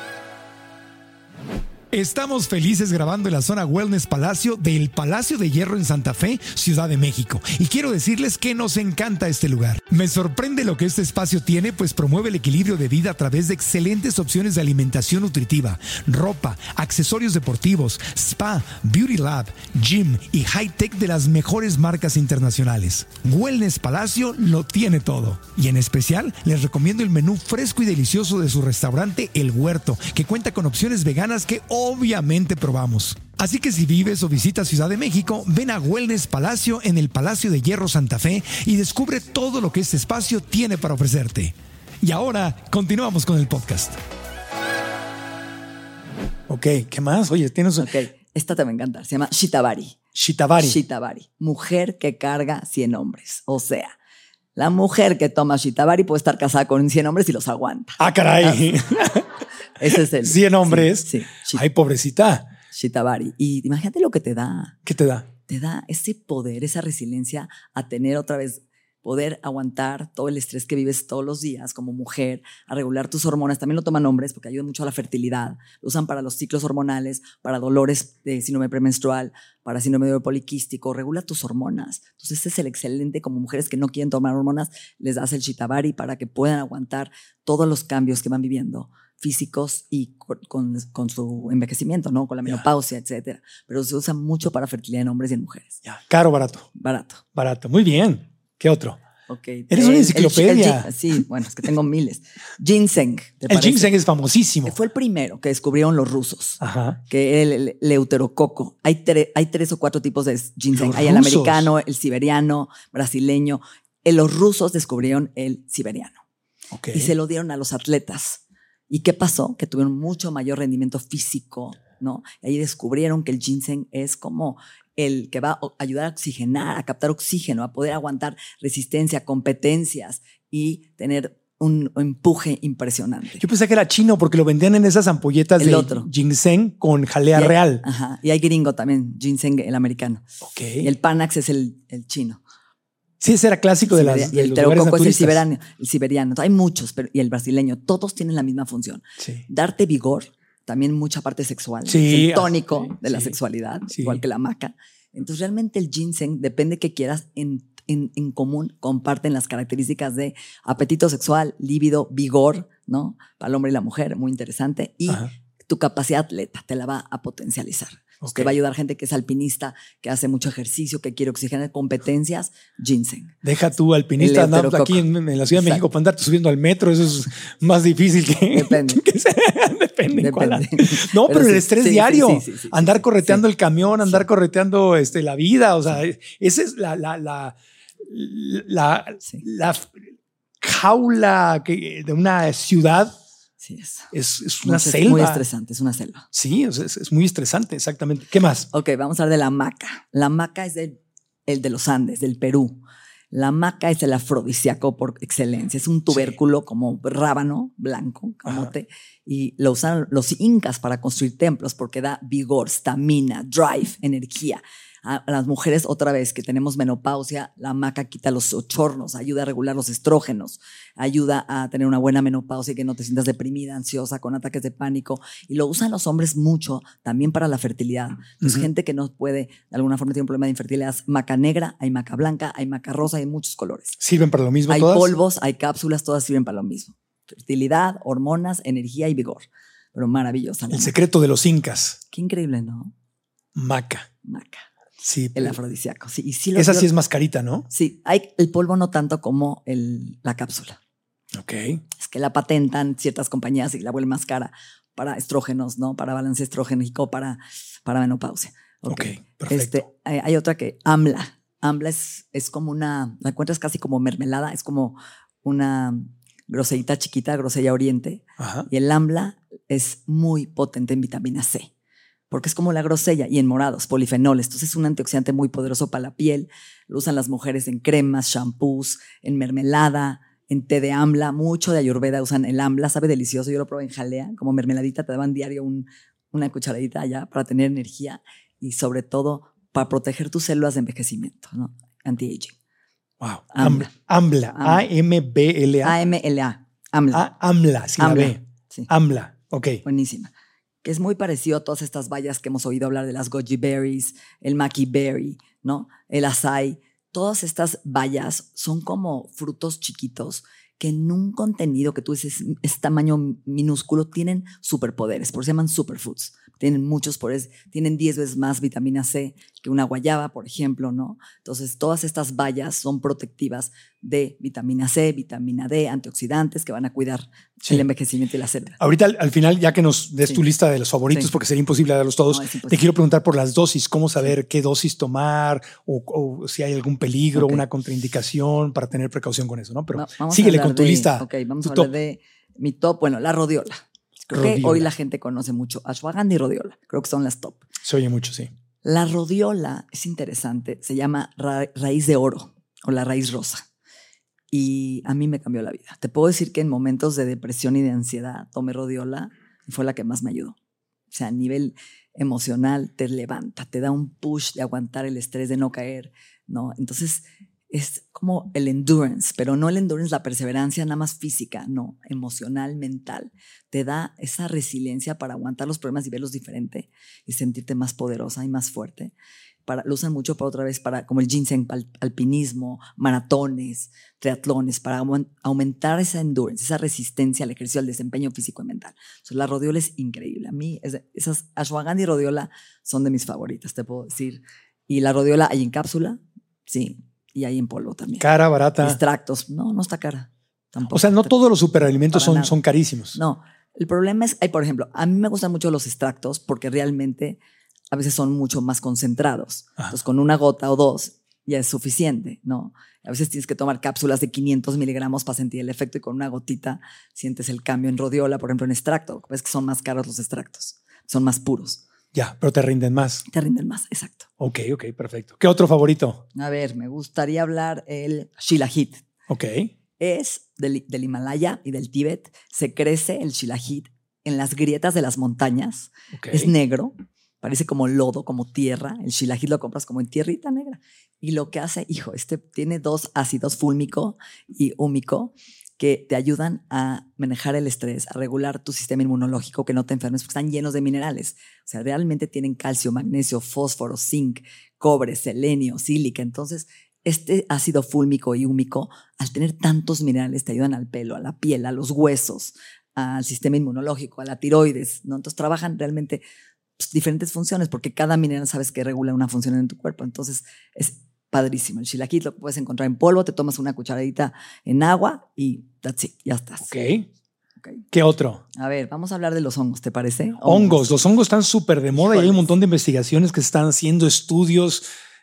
Estamos felices grabando en la zona Wellness Palacio del Palacio de Hierro en Santa Fe, Ciudad de México. Y quiero decirles que nos encanta este lugar. Me sorprende lo que este espacio tiene, pues promueve el equilibrio de vida a través de excelentes opciones de alimentación nutritiva, ropa, accesorios deportivos, spa, beauty lab, gym y high-tech de las mejores marcas internacionales. Wellness Palacio lo tiene todo. Y en especial, les recomiendo el menú fresco y delicioso de su restaurante El Huerto, que cuenta con opciones veganas que obviamente probamos. Así que si vives o visitas Ciudad de México, ven a Wellness Palacio en el Palacio de Hierro Santa Fe y descubre todo lo que este espacio tiene para ofrecerte. Y ahora, continuamos con el podcast. Ok, ¿qué más? Oye, tienes... Ok, esta te va a encantar. Se llama Shitavari. Shitavari. Shitavari. Mujer que carga cien hombres. O sea, la mujer que toma Shitavari puede estar casada con cien hombres y los aguanta. Ah, caray. Ese es el... cien hombres. Sí, sí. Ay, pobrecita. Shitavari. Y imagínate lo que te da. ¿Qué te da? Te da ese poder, esa resiliencia a tener otra vez, poder aguantar todo el estrés que vives todos los días como mujer, a regular tus hormonas. También lo toman hombres porque ayuda mucho a la fertilidad. Lo usan para los ciclos hormonales, para dolores de síndrome premenstrual, para síndrome de ovario poliquístico. Regula tus hormonas. Entonces, este es el excelente. Como mujeres que no quieren tomar hormonas, les das el Shitavari para que puedan aguantar todos los cambios que van viviendo, físicos y con, con, con su envejecimiento, ¿no? Con la menopausia, yeah. etcétera. Pero se usa mucho para fertilidad en hombres y en mujeres. Ya, yeah. Caro, barato. Barato. Barato. Muy bien. ¿Qué otro? Okay. Eres una El- enciclopedia. el- el- sí, bueno, es que tengo miles. Ginseng. ¿te El parece? ginseng es famosísimo. Fue el primero que descubrieron los rusos. Ajá. Que el, el leuterococo. Hay, tre- hay tres o cuatro tipos de ginseng. Los Hay el rusos. americano, el siberiano, brasileño. Eh, Los rusos descubrieron el siberiano Ok. y se lo dieron a los atletas. ¿Y qué pasó? Que tuvieron mucho mayor rendimiento físico, ¿no? Y ahí descubrieron que el ginseng es como el que va a ayudar a oxigenar, a captar oxígeno, a poder aguantar resistencia, competencias y tener un empuje impresionante. Yo pensé que era chino porque lo vendían en esas ampolletas El de otro. ginseng con jalea Y hay- real. Ajá. Y hay gringo también, ginseng, el americano. Ok. Y el Panax es el, el chino. Sí, ese era clásico de Siberia- las y de el los lugares terococo es el naturistas. siberiano, el siberiano. Hay muchos, pero, y el brasileño. Todos tienen la misma función. Sí. Darte vigor, también mucha parte sexual. Sí, es el tónico sí, de la sí, sexualidad, sí. igual que la maca. Entonces, realmente el ginseng, depende que quieras, en, en, en común comparten las características de apetito sexual, líbido, vigor, ¿no? Para el hombre y la mujer, muy interesante. Y Ajá. tu capacidad atleta te la va a potencializar. Ok. Te va a ayudar gente que es alpinista, que hace mucho ejercicio, que quiere oxigenar competencias, ginseng. Deja tú alpinista El andando leuterococo. aquí en, en la Ciudad de México Exacto. para andarte subiendo al metro. Eso es más difícil que. Depende. que sea- Depende. en cuál- Depende. No, pero, Pero el sí, estrés sí, sí, diario. sí, sí, sí, sí, andar sí, correteando sí. el camión, andar Sí. correteando este, la vida. O sea, esa es la, la, la, la, Sí. la jaula que, de una ciudad. Sí, es. Es, es una Muy- selva. Muy estresante, es una selva. Sí, o sea, es, es muy estresante, exactamente. ¿Qué más? Ok, vamos a hablar de la maca. La maca es del- el de los Andes, del Perú. La maca es el afrodisíaco por excelencia. Es un tubérculo como rábano blanco, camote, y lo usaron los incas para construir templos porque da vigor, stamina, drive, energía. A a las mujeres, otra vez, que tenemos menopausia, la maca quita los ochornos, ayuda a regular los estrógenos, ayuda a tener una buena menopausia y que no te sientas deprimida, ansiosa, con ataques de pánico. Y lo usan los hombres mucho también para la fertilidad. Entonces, Ujú. gente que no puede, de alguna forma tiene un problema de infertilidad, maca negra, hay maca blanca, hay maca rosa, hay muchos colores. ¿Sirven para lo mismo Hay todas? polvos, hay cápsulas, todas sirven para lo mismo. Fertilidad, hormonas, energía y vigor. Pero maravillosa. la El maca. secreto de los incas. Qué increíble, ¿no? Maca. Maca. Sí. El afrodisíaco. Sí, y sí lo- Esa yo- sí es más carita, ¿no? Sí, hay el polvo no tanto como el, la cápsula. Ok. Es que la patentan ciertas compañías y la vuelven más cara para estrógenos, ¿no? Para balance estrógenico, para, para menopausia. Ok, perfecto. Este, hay, hay otra que, AMLA. AMLA es, es como una, la encuentras casi como mermelada, es como una groselita chiquita, grosella oriente. Ajá. Y el AMLA es muy potente en vitamina C, porque es como la grosella y en morados, polifenoles. Entonces es un antioxidante muy poderoso para la piel. Lo usan las mujeres en cremas, shampoos, en mermelada, en té de AMLA. Mucho de Ayurveda usan el AMLA, sabe delicioso. Yo lo probé en jalea, como mermeladita, te daban diario un, una cucharadita allá para tener energía y sobre todo para proteger tus células de envejecimiento, ¿no? Anti-aging. Wow. AMLA. AMLA. A M B L A. A M L A, AMLA. Ah, AMLA, sí la AMLA, ve. sí. AMLA. Ok. Buenísima. Que es muy parecido a todas estas bayas que hemos oído hablar de las goji berries, el maki berry, ¿no? El acai. Todas estas bayas son como frutos chiquitos que en un contenido que tú dices es tamaño minúsculo tienen superpoderes, por eso se llaman superfoods. Tienen muchos poderes, tienen diez veces más vitamina C que una guayaba, por ejemplo, ¿no? Entonces, todas estas bayas son protectivas de vitamina C, vitamina D, antioxidantes que van a cuidar Sí. el envejecimiento y la célula. Ahorita al, al final, ya que nos des Sí. tu lista de los favoritos, Sí. porque sería imposible darlos todos, No, es imposible. te quiero preguntar por las dosis, cómo saber qué dosis tomar o, o si hay algún peligro, Ok. una contraindicación para tener precaución con eso, ¿no? Pero Va- vamos a síguele hablar con tu de- lista. Ok, vamos tu a hablar top. de mi top. Bueno, la rodiola. Creo que Rodiola. hoy la gente conoce mucho ashwagandha y rodiola. Creo que son las top. Se oye mucho, sí. La rodiola es interesante. Se llama ra- raíz de oro o la raíz rosa. Y a mí me cambió la vida. Te puedo decir que en momentos de depresión y de ansiedad tomé rodiola y fue la que más me ayudó. O sea, a nivel emocional te levanta, te da un push de aguantar el estrés, de no caer, ¿no? Entonces es como el endurance, pero no el endurance, la perseverancia nada más física, no, emocional, mental. Te da esa resiliencia para aguantar los problemas y verlos diferente y sentirte más poderosa y más fuerte. Para, lo usan mucho para otra vez, para, como el ginseng, para el alpinismo, maratones, triatlones, para aument- aumentar esa endurance, esa resistencia al ejercicio, al desempeño físico y mental. Entonces, la rodiola es increíble. A mí, es, esas ashwagandha y rodiola son de mis favoritas, te puedo decir. Y la rodiola hay en cápsula, sí, y hay en polvo también. Cara, barata. Extractos. No, no está cara. Tampoco. O sea, no todos los superalimentos son, son carísimos. No. El problema es, hay, por ejemplo, a mí me gustan mucho los extractos porque realmente a veces son mucho más concentrados. Ajá. Entonces, con una gota o dos ya es suficiente, ¿no? A veces tienes que tomar cápsulas de quinientos miligramos para sentir el efecto y con una gotita sientes el cambio en rodiola, por ejemplo, en extracto. Ves que son más caros los extractos, son más puros. Ya, pero te rinden más. Te rinden más, exacto. Ok, ok, perfecto. ¿Qué otro favorito? A ver, me gustaría hablar el Shilajit. Ok. Es del, del Himalaya y del Tíbet. Se crece el Shilajit en las grietas de las montañas. Okay. Es negro, parece como lodo, como tierra. El Shilajit lo compras como en tierrita negra. Y lo que hace, hijo, este tiene dos ácidos, fúlmico y húmico, que te ayudan a manejar el estrés, a regular tu sistema inmunológico, que no te enfermes, porque están llenos de minerales. O sea, realmente tienen calcio, magnesio, fósforo, zinc, cobre, selenio, sílica. Entonces, este ácido fúlmico y húmico, al tener tantos minerales, te ayudan al pelo, a la piel, a los huesos, al sistema inmunológico, a la tiroides, ¿no? Entonces, trabajan realmente pues, diferentes funciones, porque cada mineral sabes que regula una función en tu cuerpo. Entonces, es padrísimo. El Shilajit lo puedes encontrar en polvo, te tomas una cucharadita en agua y that's it, ya estás. Ok. Okay. ¿Qué otro? A ver, vamos a hablar de los hongos, ¿te parece? Hongos. hongos. Los hongos están súper de moda. Híjoles. Y hay un montón de investigaciones que se están haciendo, estudios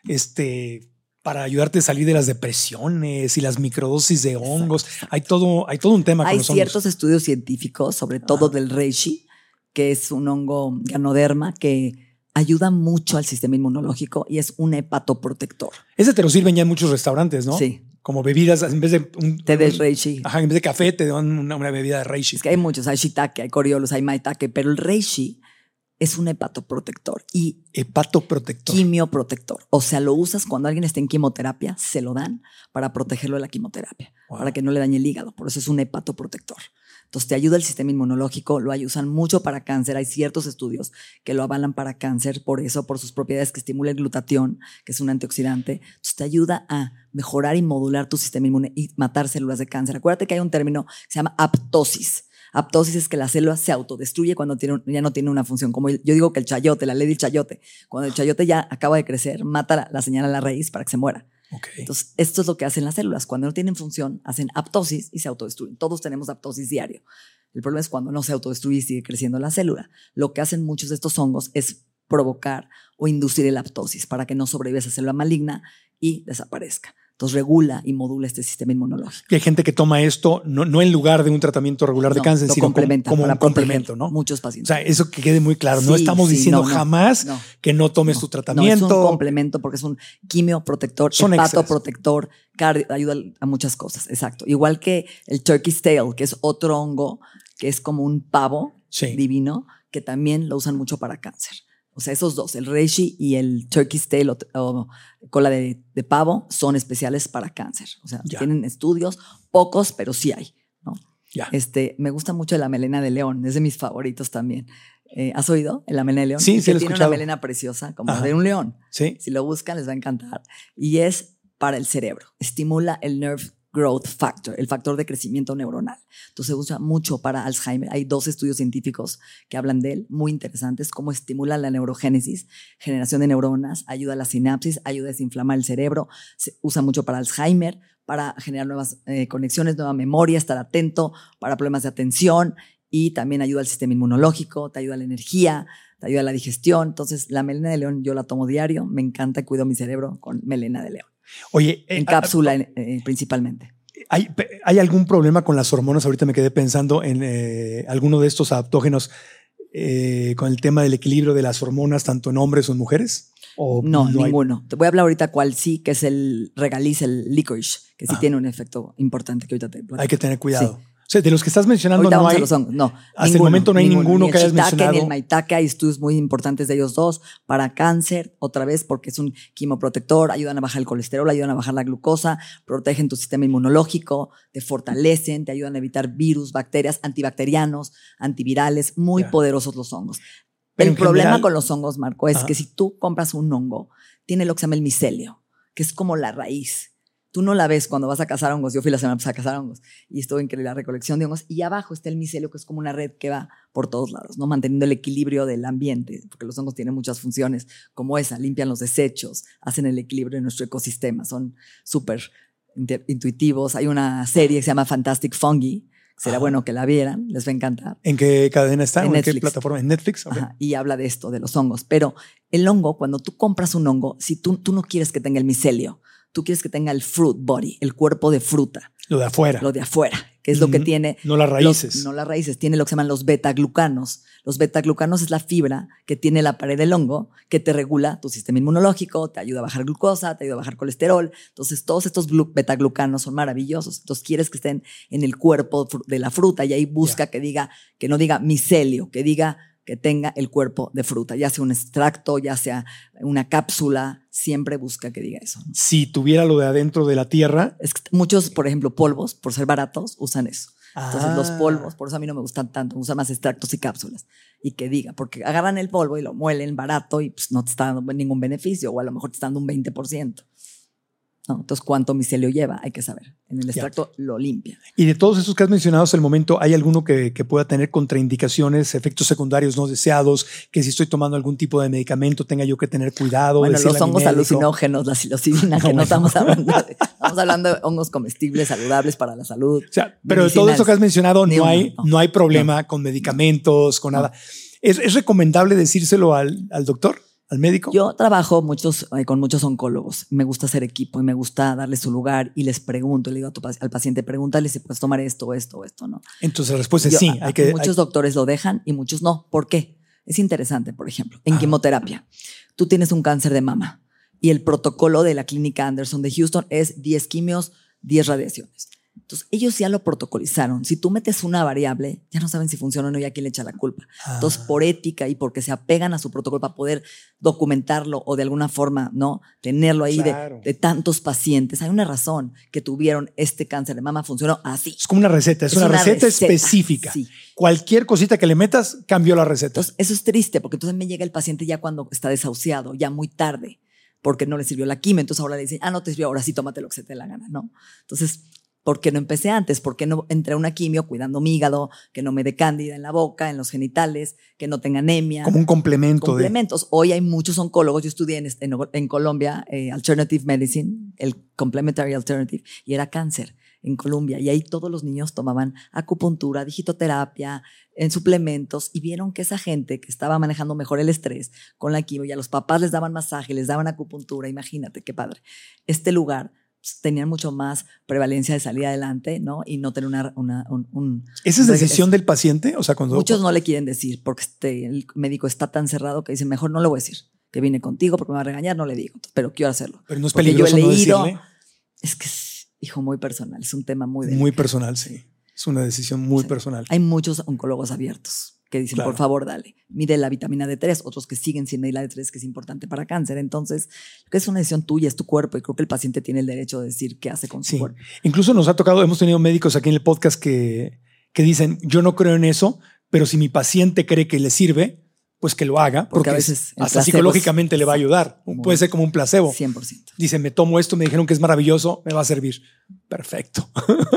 este, para ayudarte a salir de las depresiones y las microdosis de hongos. Hay todo, hay todo un tema hay con los hongos. Hay ciertos estudios científicos, sobre todo ah. del reishi, que es un hongo ganoderma que ayuda mucho al sistema inmunológico y es un hepatoprotector. Ese te lo sirven ya en muchos restaurantes, ¿no? Sí. Como bebidas, en vez de un té de reishi. Ajá, en vez de café te dan una, una bebida de reishi. Es que hay muchos, hay shiitake, hay coriolis, hay maitake, pero el reishi es un hepatoprotector y hepatoprotector. Quimioprotector. O sea, lo usas cuando alguien está en quimioterapia, se lo dan para protegerlo de la quimioterapia, wow. para que no le dañe el hígado. Por eso es un hepatoprotector. Entonces te ayuda el sistema inmunológico, lo usan mucho para cáncer. Hay ciertos estudios que lo avalan para cáncer, por eso, por sus propiedades que estimula el glutatión, que es un antioxidante. Entonces te ayuda a mejorar y modular tu sistema inmune y matar células de cáncer. Acuérdate que hay un término que se llama apoptosis. Apoptosis es que la célula se autodestruye cuando tiene, ya no tiene una función. Como yo digo que el chayote, la ley del chayote, cuando el chayote ya acaba de crecer, mata la, la señal a la raíz para que se muera. Okay. Entonces, esto es lo que hacen las células. Cuando no tienen función, hacen apoptosis y se autodestruyen. Todos tenemos apoptosis diario. El problema es cuando no se autodestruye y sigue creciendo la célula. Lo que hacen muchos de estos hongos es provocar o inducir el apoptosis para que no sobreviva esa célula maligna y desaparezca. Entonces regula y modula este sistema inmunológico. Y hay gente que toma esto no, no en lugar de un tratamiento regular no, de cáncer, sino como, como un complemento, ¿no? Muchos pacientes. O sea, eso que quede muy claro. Sí, no estamos sí, diciendo no, no, jamás no, que no tomes no, tu tratamiento. No, es un complemento porque es un quimioprotector, Son hepatoprotector, cardio, ayuda a muchas cosas. Exacto. Igual que el turkey's tail, que es otro hongo que es como un pavo sí. divino, que también lo usan mucho para cáncer. O sea, esos dos, el reishi y el turkey's tail o, o cola de, de pavo, son especiales para cáncer. O sea, ya. tienen estudios, pocos, pero sí hay, ¿no? Ya. Este, me gusta mucho la melena de león, es de mis favoritos también. Eh, ¿Has oído la melena de león? Sí, sí, lo he tiene escuchado. Una melena preciosa, como Ajá. de un león. Sí. Si lo buscan, les va a encantar. Y es para el cerebro. Estimula el nerve growth factor, el factor de crecimiento neuronal. Entonces se usa mucho para Alzheimer. Hay dos estudios científicos que hablan de él, muy interesantes, cómo estimula la neurogénesis, generación de neuronas, ayuda a la sinapsis, ayuda a desinflamar el cerebro, se usa mucho para Alzheimer, para generar nuevas eh, conexiones, nueva memoria, estar atento, para problemas de atención y también ayuda al sistema inmunológico, te ayuda a la energía, te ayuda a la digestión. Entonces la melena de león yo la tomo diario, me encanta y cuido mi cerebro con melena de león. Oye, en eh, cápsula eh, eh, principalmente. ¿Hay, ¿Hay algún problema con las hormonas? Ahorita me quedé pensando en eh, alguno de estos adaptógenos eh, con el tema del equilibrio de las hormonas, tanto en hombres o en mujeres. ¿O no, no ninguno. Hay? Te voy a hablar ahorita cuál sí, que es el regaliz, el licorice, que sí ah. tiene un efecto importante que ahorita te platico. Hay que tener cuidado. Sí. O sea, de los que estás mencionando ahorita no hay. A los hongos. No, hasta ninguno, el momento no hay ninguno, ninguno. que hayas shiitake, mencionado. Ni el maitake, hay estudios muy importantes de ellos dos para cáncer, otra vez porque es un quimioprotector, ayudan a bajar el colesterol, ayudan a bajar la glucosa, protegen tu sistema inmunológico, te fortalecen, te ayudan a evitar virus, bacterias, antibacterianos, antivirales, muy yeah. poderosos los hongos. Pero el problema general, con los hongos, Marco, es ajá. que si tú compras un hongo, tiene lo que se llama el micelio, que es como la raíz. Tú no la ves cuando vas a cazar hongos. Yo fui la semana pasada a cazar hongos y estuvo increíble la recolección de hongos. Y abajo está el micelio, que es como una red que va por todos lados, ¿no? Manteniendo el equilibrio del ambiente, porque los hongos tienen muchas funciones como esa, limpian los desechos, hacen el equilibrio de nuestro ecosistema, son súper intuitivos. Hay una serie que se llama Fantastic Fungi, será Ajá. bueno que la vieran, les va a encantar. ¿En qué cadena está? En, ¿En qué plataforma? ¿En Netflix? Okay. Ajá, y habla de esto, de los hongos. Pero el hongo, cuando tú compras un hongo, si tú, tú no quieres que tenga el micelio, tú quieres que tenga el fruit body, el cuerpo de fruta. Lo de afuera. Lo de afuera, que es mm-hmm. lo que tiene... No las raíces. Los, no las raíces, tiene lo que se llaman los betaglucanos. Los betaglucanos es la fibra que tiene la pared del hongo, que te regula tu sistema inmunológico, te ayuda a bajar glucosa, te ayuda a bajar colesterol. Entonces, todos estos betaglucanos son maravillosos. Entonces, quieres que estén en el cuerpo de la fruta y ahí busca yeah. que diga, que no diga micelio, que diga que tenga el cuerpo de fruta, ya sea un extracto, ya sea una cápsula, siempre busca que diga eso, ¿no? Si tuviera lo de adentro de la tierra. Es que muchos, por ejemplo, polvos, por ser baratos, usan eso. Ah. Entonces los polvos, por eso a mí no me gustan tanto, usan más extractos y cápsulas. Y que diga, porque agarran el polvo y lo muelen barato y pues no te está dando ningún beneficio, o a lo mejor te está dando un veinte por ciento. No, entonces, ¿cuánto micelio lleva? Hay que saber. En el extracto yeah. lo limpia. Y de todos esos que has mencionado hasta el momento, ¿hay alguno que, que pueda tener contraindicaciones, efectos secundarios no deseados, que si estoy tomando algún tipo de medicamento tenga yo que tener cuidado? Bueno, los hongos alucinógenos, la psilocibina, no, que no bueno. estamos hablando de, estamos hablando de hongos comestibles, saludables para la salud. O sea, pero de todo eso que has mencionado, no hay, no. no hay problema no. con medicamentos, con no. nada. ¿Es, ¿Es recomendable decírselo al, al doctor? ¿Al médico? Yo trabajo muchos, eh, con muchos oncólogos. Me gusta hacer equipo y me gusta darle su lugar y les pregunto, le digo a tu, al paciente, pregúntale si puedes tomar esto, esto, esto, ¿no? Entonces la respuesta es sí. A, hay que, muchos hay... doctores lo dejan y muchos no. ¿Por qué? Es interesante, por ejemplo, en ah. quimioterapia. Tú tienes un cáncer de mama y el protocolo de la clínica Anderson de Houston es diez quimios, diez radiaciones. Entonces, ellos ya lo protocolizaron. Si tú metes una variable, ya no saben si funciona o no y a quién le echa la culpa. Ah. Entonces, por ética y porque se apegan a su protocolo para poder documentarlo o de alguna forma, ¿no? Tenerlo ahí claro. de, de tantos pacientes. Hay una razón que tuvieron este cáncer de mama, funcionó así. Es como una receta, es, es una, una receta, receta específica. Sí. Cualquier cosita que le metas, cambió la receta. Entonces, eso es triste porque entonces me llega el paciente ya cuando está desahuciado, ya muy tarde, porque no le sirvió la quimio. Entonces, ahora le dicen, ah, no te sirvió, ahora sí tómate lo que se te dé la gana, ¿no? Entonces, ¿por qué no empecé antes? ¿Por qué no entré a una quimio cuidando mi hígado, que no me dé cándida en la boca, en los genitales, que no tenga anemia? Como un complemento. Complementos. De... Hoy hay muchos oncólogos. Yo estudié en, en, en Colombia eh, Alternative Medicine, el Complementary Alternative, y era cáncer en Colombia. Y ahí todos los niños tomaban acupuntura, digitoterapia, en suplementos, y vieron que esa gente que estaba manejando mejor el estrés con la quimio, y a los papás les daban masaje, les daban acupuntura. Imagínate qué padre. Este lugar tenían mucho más prevalencia de salir adelante, ¿no? Y no tener una... una un, un, ¿Esa es decisión del paciente? O sea, cuando... Muchos no le quieren decir porque este, el médico está tan cerrado que dice, mejor no le voy a decir que vine contigo porque me va a regañar, no le digo, pero quiero hacerlo. Pero no es peligroso no decirle. Es que es, hijo, muy personal, es un tema muy... Muy personal, sí. Es una decisión muy sí. personal. Hay muchos oncólogos abiertos que dicen, claro. por favor, dale, mide la vitamina D tres, otros que siguen sin medir la D tres, que es importante para cáncer. Entonces, que es una decisión tuya, es tu cuerpo, y creo que el paciente tiene el derecho de decir qué hace con su sí. cuerpo. Incluso nos ha tocado, hemos tenido médicos aquí en el podcast que, que dicen, yo no creo en eso, pero si mi paciente cree que le sirve, pues que lo haga, porque, porque a veces hasta psicológicamente es, le va a ayudar. Muy, puede ser como un placebo. cien por ciento. Dice, me tomo esto, me dijeron que es maravilloso, me va a servir. Perfecto.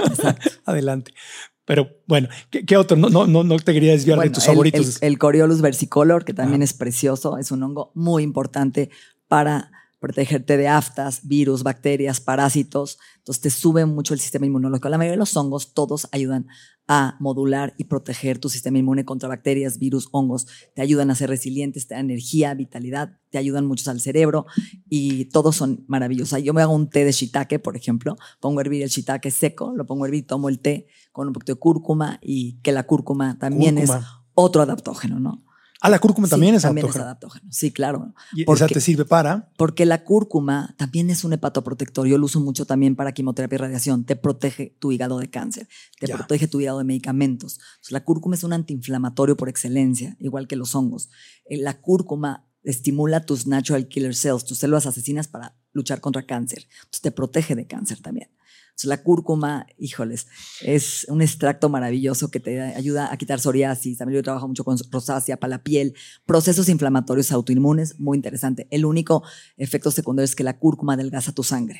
Adelante. Pero bueno, ¿qué, qué otro? No, no, no te quería desviar bueno, de tus el, favoritos. El, el Coriolus versicolor, que también ah. es precioso, es un hongo muy importante para protegerte de aftas, virus, bacterias, parásitos. Entonces te sube mucho el sistema inmunológico. La mayoría de los hongos, todos ayudan a modular y proteger tu sistema inmune contra bacterias, virus, hongos. Te ayudan a ser resilientes, te dan energía, vitalidad, te ayudan mucho al cerebro y todos son maravillosos. Yo me hago un té de shiitake, por ejemplo, pongo a hervir el shiitake seco, lo pongo a hervir, tomo el té con un poquito de cúrcuma, y que la cúrcuma también cúrcuma. es otro adaptógeno, ¿no? Ah, la cúrcuma también sí, es también adaptógeno. es adaptógeno. Sí, claro. ¿Y porque, esa te sirve para? Porque la cúrcuma también es un hepatoprotector. Yo lo uso mucho también para quimioterapia y radiación. Te protege tu hígado de cáncer. Te ya. protege tu hígado de medicamentos. Entonces, la cúrcuma es un antiinflamatorio por excelencia, igual que los hongos. La cúrcuma estimula tus natural killer cells, tus células asesinas para luchar contra cáncer. Entonces, te protege de cáncer también. Entonces, la cúrcuma, híjoles, es un extracto maravilloso que te ayuda a quitar psoriasis. También yo trabajo mucho con rosácea para la piel, procesos inflamatorios autoinmunes, muy interesante. El único efecto secundario es que la cúrcuma adelgaza tu sangre.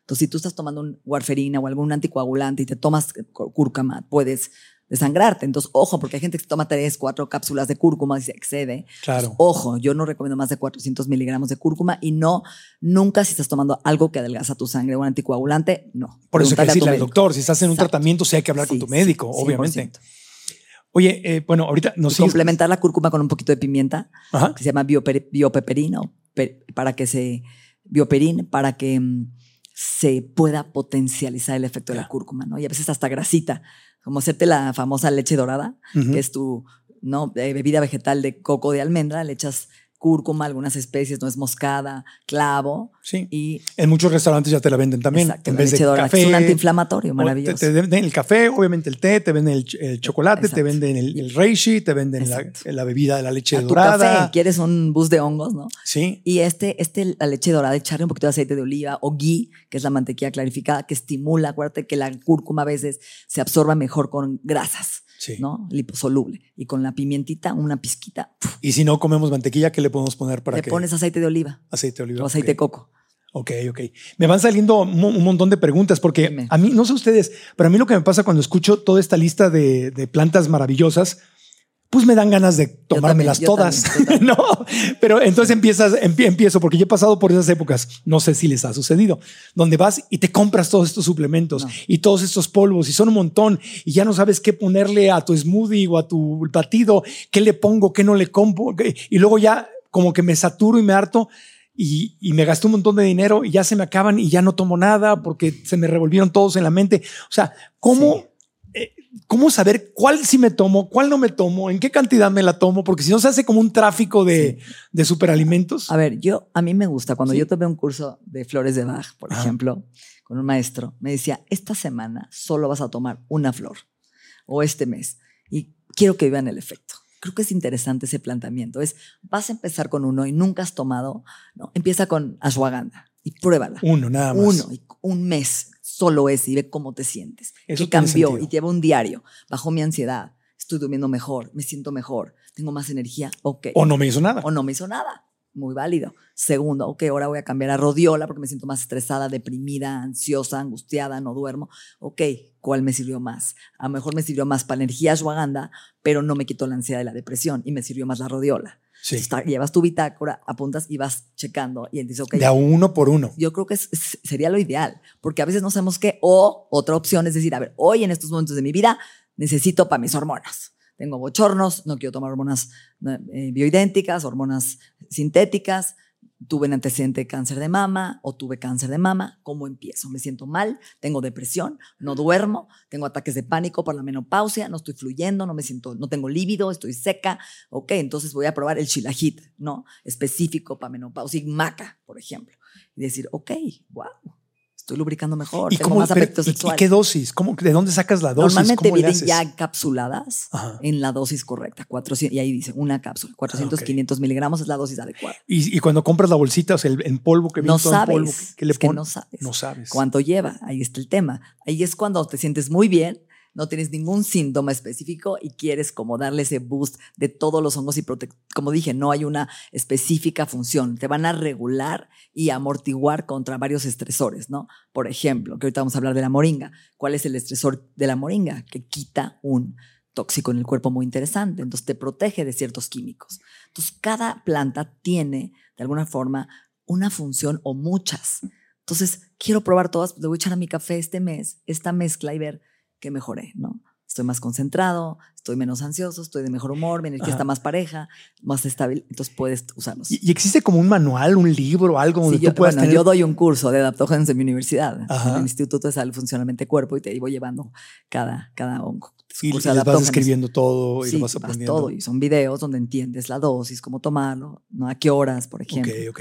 Entonces, si tú estás tomando un warfarina o algún anticoagulante y te tomas cúrcuma, puedes desangrarte. Entonces, ojo, porque hay gente que se toma tres, cuatro cápsulas de cúrcuma y se excede. Claro. Entonces, ojo, yo no recomiendo más de cuatrocientos miligramos de cúrcuma y no, nunca si estás tomando algo que adelgaza tu sangre o un anticoagulante, no. Por eso hay que Pregúntale a tu decirle al médico. doctor, si estás en un Exacto. tratamiento, sí hay que hablar Sí, con tu médico, sí, obviamente. cien por ciento. Oye, eh, bueno, ahorita nos Y sigues- complementar la cúrcuma con un poquito de pimienta, Ajá. que se llama bioper, biopeperina, o pe- para que se, bioperín, para que mm, se pueda potencializar el efecto de Ya. la cúrcuma, ¿no? Y a veces hasta grasita, como hacerte la famosa leche dorada, Ujú. que es tu, ¿no? eh, bebida vegetal de coco de almendra, le echas cúrcuma, algunas especies, nuez moscada, clavo. Sí. Y En muchos restaurantes ya te la venden también. exacto, en la vez de leche dorada, que café. es un antiinflamatorio o maravilloso. Te, te venden el café, obviamente el té, te venden el, ch- el chocolate, te Exacto. venden el, el reishi, te venden la, Exacto. la bebida de la leche A tu dorada. café, quieres un bus de hongos, ¿no? Sí. Y este, este, la leche dorada, echarle un poquito de aceite de oliva o ghee, que es la mantequilla clarificada, que estimula, acuérdate que la cúrcuma a veces se absorba mejor con grasas, Sí. ¿no? Liposoluble. Y con la pimientita, una pizquita, ¡puf! Y si no comemos mantequilla, ¿qué le podemos poner para le que pones aceite de oliva aceite de oliva? o aceite de Ok. coco. Ok, ok. Me van saliendo un, un montón de preguntas porque Dime. a mí, no sé ustedes, pero a mí lo que me pasa cuando escucho toda esta lista de, de plantas maravillosas, pues me dan ganas de tomármelas también, yo todas. también, yo también. No, pero entonces empiezas, empie- empiezo, porque yo he pasado por esas épocas, no sé si les ha sucedido, donde vas y te compras todos estos suplementos No. y todos estos polvos y son un montón y ya no sabes qué ponerle a tu smoothie o a tu batido, qué le pongo, qué no le compro, qué- y luego ya como que me saturo y me harto. Y, y me gasté un montón de dinero y ya se me acaban y ya no tomo nada porque se me revolvieron todos en la mente. O sea, ¿cómo, Sí. eh, ¿cómo saber cuál sí me tomo, cuál no me tomo, en qué cantidad me la tomo? Porque si no se hace como un tráfico de, de superalimentos. A ver, yo, a mí me gusta, cuando Sí. yo tomé un curso de flores de Bach, por Ajá. ejemplo, con un maestro, me decía, esta semana solo vas a tomar una flor o este mes y quiero que vean el efecto. Creo que es interesante ese planteamiento. Es, vas a empezar con uno y nunca has tomado, ¿no? Empieza con ashwagandha y pruébala. Uno, nada más. Uno, y un mes, solo ese, y ve cómo te sientes. Eso ¿Qué tiene cambió? sentido. Y lleva un diario. Bajó mi ansiedad, estoy durmiendo mejor, me siento mejor, tengo más energía. Ok. O no me hizo nada. O no me hizo nada. Muy válido. Segundo, ok, ahora voy a cambiar a rodiola porque me siento más estresada, deprimida, ansiosa, angustiada, no duermo. Ok, ¿cuál me sirvió más? A lo mejor me sirvió más para energía ashwagandha, pero no me quitó la ansiedad y la depresión y me sirvió más la rodiola. Sí. Entonces, ta- llevas tu bitácora, apuntas y vas checando y dices, ok, De a uno por uno. yo creo que es- es- sería lo ideal, porque a veces no sabemos qué, o otra opción es decir, a ver, hoy en estos momentos de mi vida necesito para mis hormonas. Tengo bochornos, no quiero tomar hormonas eh, bioidénticas, hormonas sintéticas, tuve un antecedente de cáncer de mama o tuve cáncer de mama, ¿cómo empiezo? Me siento mal, tengo depresión, no duermo, tengo ataques de pánico por la menopausia, no estoy fluyendo, no me siento, no tengo líbido, estoy seca, ok, entonces voy a probar el Shilajit, ¿no? Específico para menopausia y maca, por ejemplo. Y decir, ok, wow, estoy lubricando mejor, ¿Y, tengo cómo, más pero- afecto y- sexual. ¿Y qué dosis? ¿Cómo, ¿De dónde sacas la dosis? Normalmente ¿Cómo le vienen haces? ya encapsuladas Ajá. en la dosis correcta, cuatrocientos, y ahí dice una cápsula, cuatrocientos, Ah, ok. quinientos miligramos es la dosis adecuada. Y, y cuando compras la bolsita, o sea, el, en polvo que viene No todo en polvo, sabes, ¿qué, qué le es que pones? no sabes. No sabes. ¿Cuánto lleva? Ahí está el tema. Ahí es cuando te sientes muy bien, no tienes ningún síntoma específico y quieres como darle ese boost de todos los hongos y prote- como dije, no hay una específica función. Te van a regular y amortiguar contra varios estresores, ¿no? Por ejemplo, que ahorita vamos a hablar de la moringa. ¿Cuál es el estresor de la moringa? Que quita un tóxico en el cuerpo muy interesante. Entonces te protege de ciertos químicos. Entonces cada planta tiene, de alguna forma, una función o muchas. Entonces quiero probar todas, le voy a echar a mi café este mes, esta mezcla y ver que mejoré, ¿no? Estoy más concentrado, estoy menos ansioso, estoy de mejor humor, mi energía Ajá. está más pareja, más estable, entonces puedes usarlos. ¿Y, y existe como un manual, un libro, algo donde Sí, tú yo, puedas bueno, tener? yo doy un curso de adaptógenos en mi universidad, Ajá. en el Instituto de Salud Funcionalmente Cuerpo, y te voy llevando cada, cada hongo. y, Curso y de les vas adaptógenos. escribiendo todo y Sí, lo vas vas aprendiendo. todo, y son videos donde entiendes la dosis, cómo tomarlo, ¿no? A qué horas, por ejemplo. Ok, ok.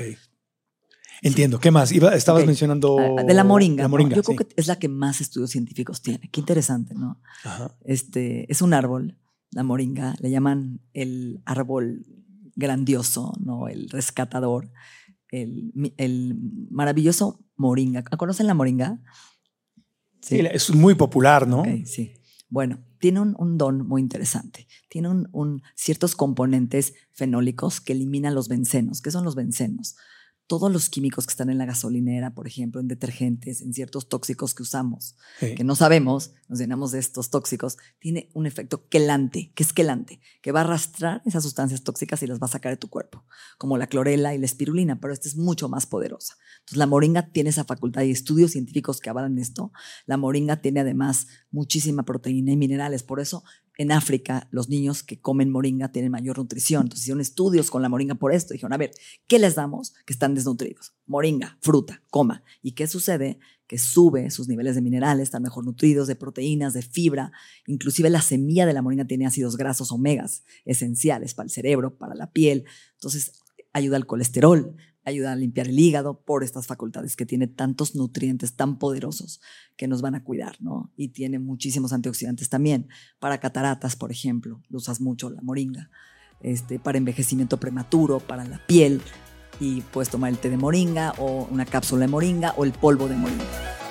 Entiendo. ¿Qué más? Iba, estabas Ok. mencionando... Ah, de la moringa. La ¿no? moringa, Yo sí. creo que es la que más estudios científicos tiene. Qué interesante, ¿no? Ajá. Este, es un árbol, la moringa, le llaman el árbol grandioso, ¿no? El rescatador, el, el maravilloso moringa. ¿Conocen la moringa? Sí, es muy popular, ¿no? Ok, sí. Bueno, tiene un, un don muy interesante. Tiene un, un, ciertos componentes fenólicos que eliminan los bencenos. ¿Qué son los bencenos? todos los químicos que están en la gasolinera, por ejemplo, en detergentes, en ciertos tóxicos que usamos, sí. que no sabemos, nos llenamos de estos tóxicos, tiene un efecto quelante. ¿Qué es quelante? Que va a arrastrar esas sustancias tóxicas y las va a sacar de tu cuerpo, como la clorela y la espirulina, pero esta es mucho más poderosa. Entonces la moringa tiene esa facultad y estudios científicos que avalan esto. La moringa tiene además muchísima proteína y minerales, por eso en África los niños que comen moringa tienen mayor nutrición. Entonces hicieron estudios con la moringa por esto. Dijeron, a ver, ¿qué les damos que están desnutridos? Moringa, fruta, coma. ¿Y qué sucede? Que sube sus niveles de minerales, están mejor nutridos, de proteínas, de fibra. Inclusive la semilla de la moringa tiene ácidos grasos omegas esenciales para el cerebro, para la piel. Entonces ayuda al colesterol, ayuda a limpiar el hígado por estas facultades que tiene tantos nutrientes tan poderosos que nos van a cuidar, ¿no? Y tiene muchísimos antioxidantes también. Para cataratas, por ejemplo, lo usas mucho la moringa. Este, para envejecimiento prematuro, para la piel. Y puedes tomar el té de moringa o una cápsula de moringa o el polvo de moringa.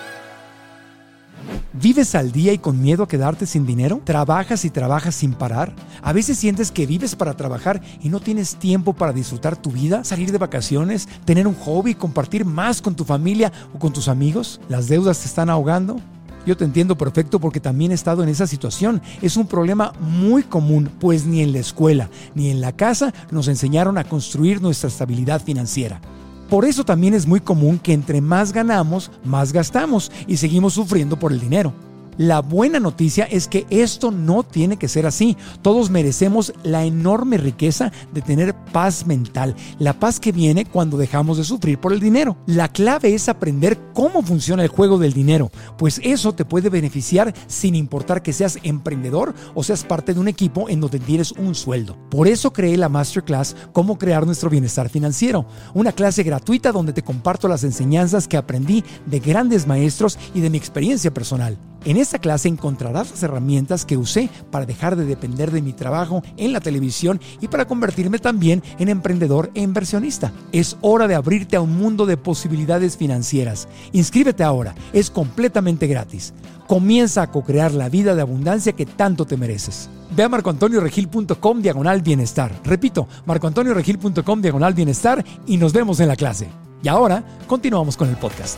¿Vives al día y con miedo a quedarte sin dinero? ¿Trabajas y trabajas sin parar? ¿A veces sientes que vives para trabajar y no tienes tiempo para disfrutar tu vida? ¿Salir de vacaciones? ¿Tener un hobby? ¿Compartir más con tu familia o con tus amigos? ¿Las deudas te están ahogando? Yo te entiendo perfecto porque también he estado en esa situación. Es un problema muy común, pues ni en la escuela ni en la casa nos enseñaron a construir nuestra estabilidad financiera. Por eso también es muy común que entre más ganamos, más gastamos y seguimos sufriendo por el dinero. La buena noticia es que esto no tiene que ser así. Todos merecemos la enorme riqueza de tener paz mental, la paz que viene cuando dejamos de sufrir por el dinero. La clave es aprender cómo funciona el juego del dinero, pues eso te puede beneficiar sin importar que seas emprendedor o seas parte de un equipo en donde tienes un sueldo. Por eso creé la Masterclass Cómo crear nuestro bienestar financiero, una clase gratuita donde te comparto las enseñanzas que aprendí de grandes maestros y de mi experiencia personal. En esta clase encontrarás las herramientas que usé para dejar de depender de mi trabajo en la televisión y para convertirme también en emprendedor e inversionista. Es hora de abrirte a un mundo de posibilidades financieras. Inscríbete ahora, es completamente gratis. Comienza a co-crear la vida de abundancia que tanto te mereces. Ve a marcoantonioregil.com diagonal bienestar. Repito, marcoantonioregil.com diagonal bienestar y nos vemos en la clase. Y ahora, continuamos con el podcast.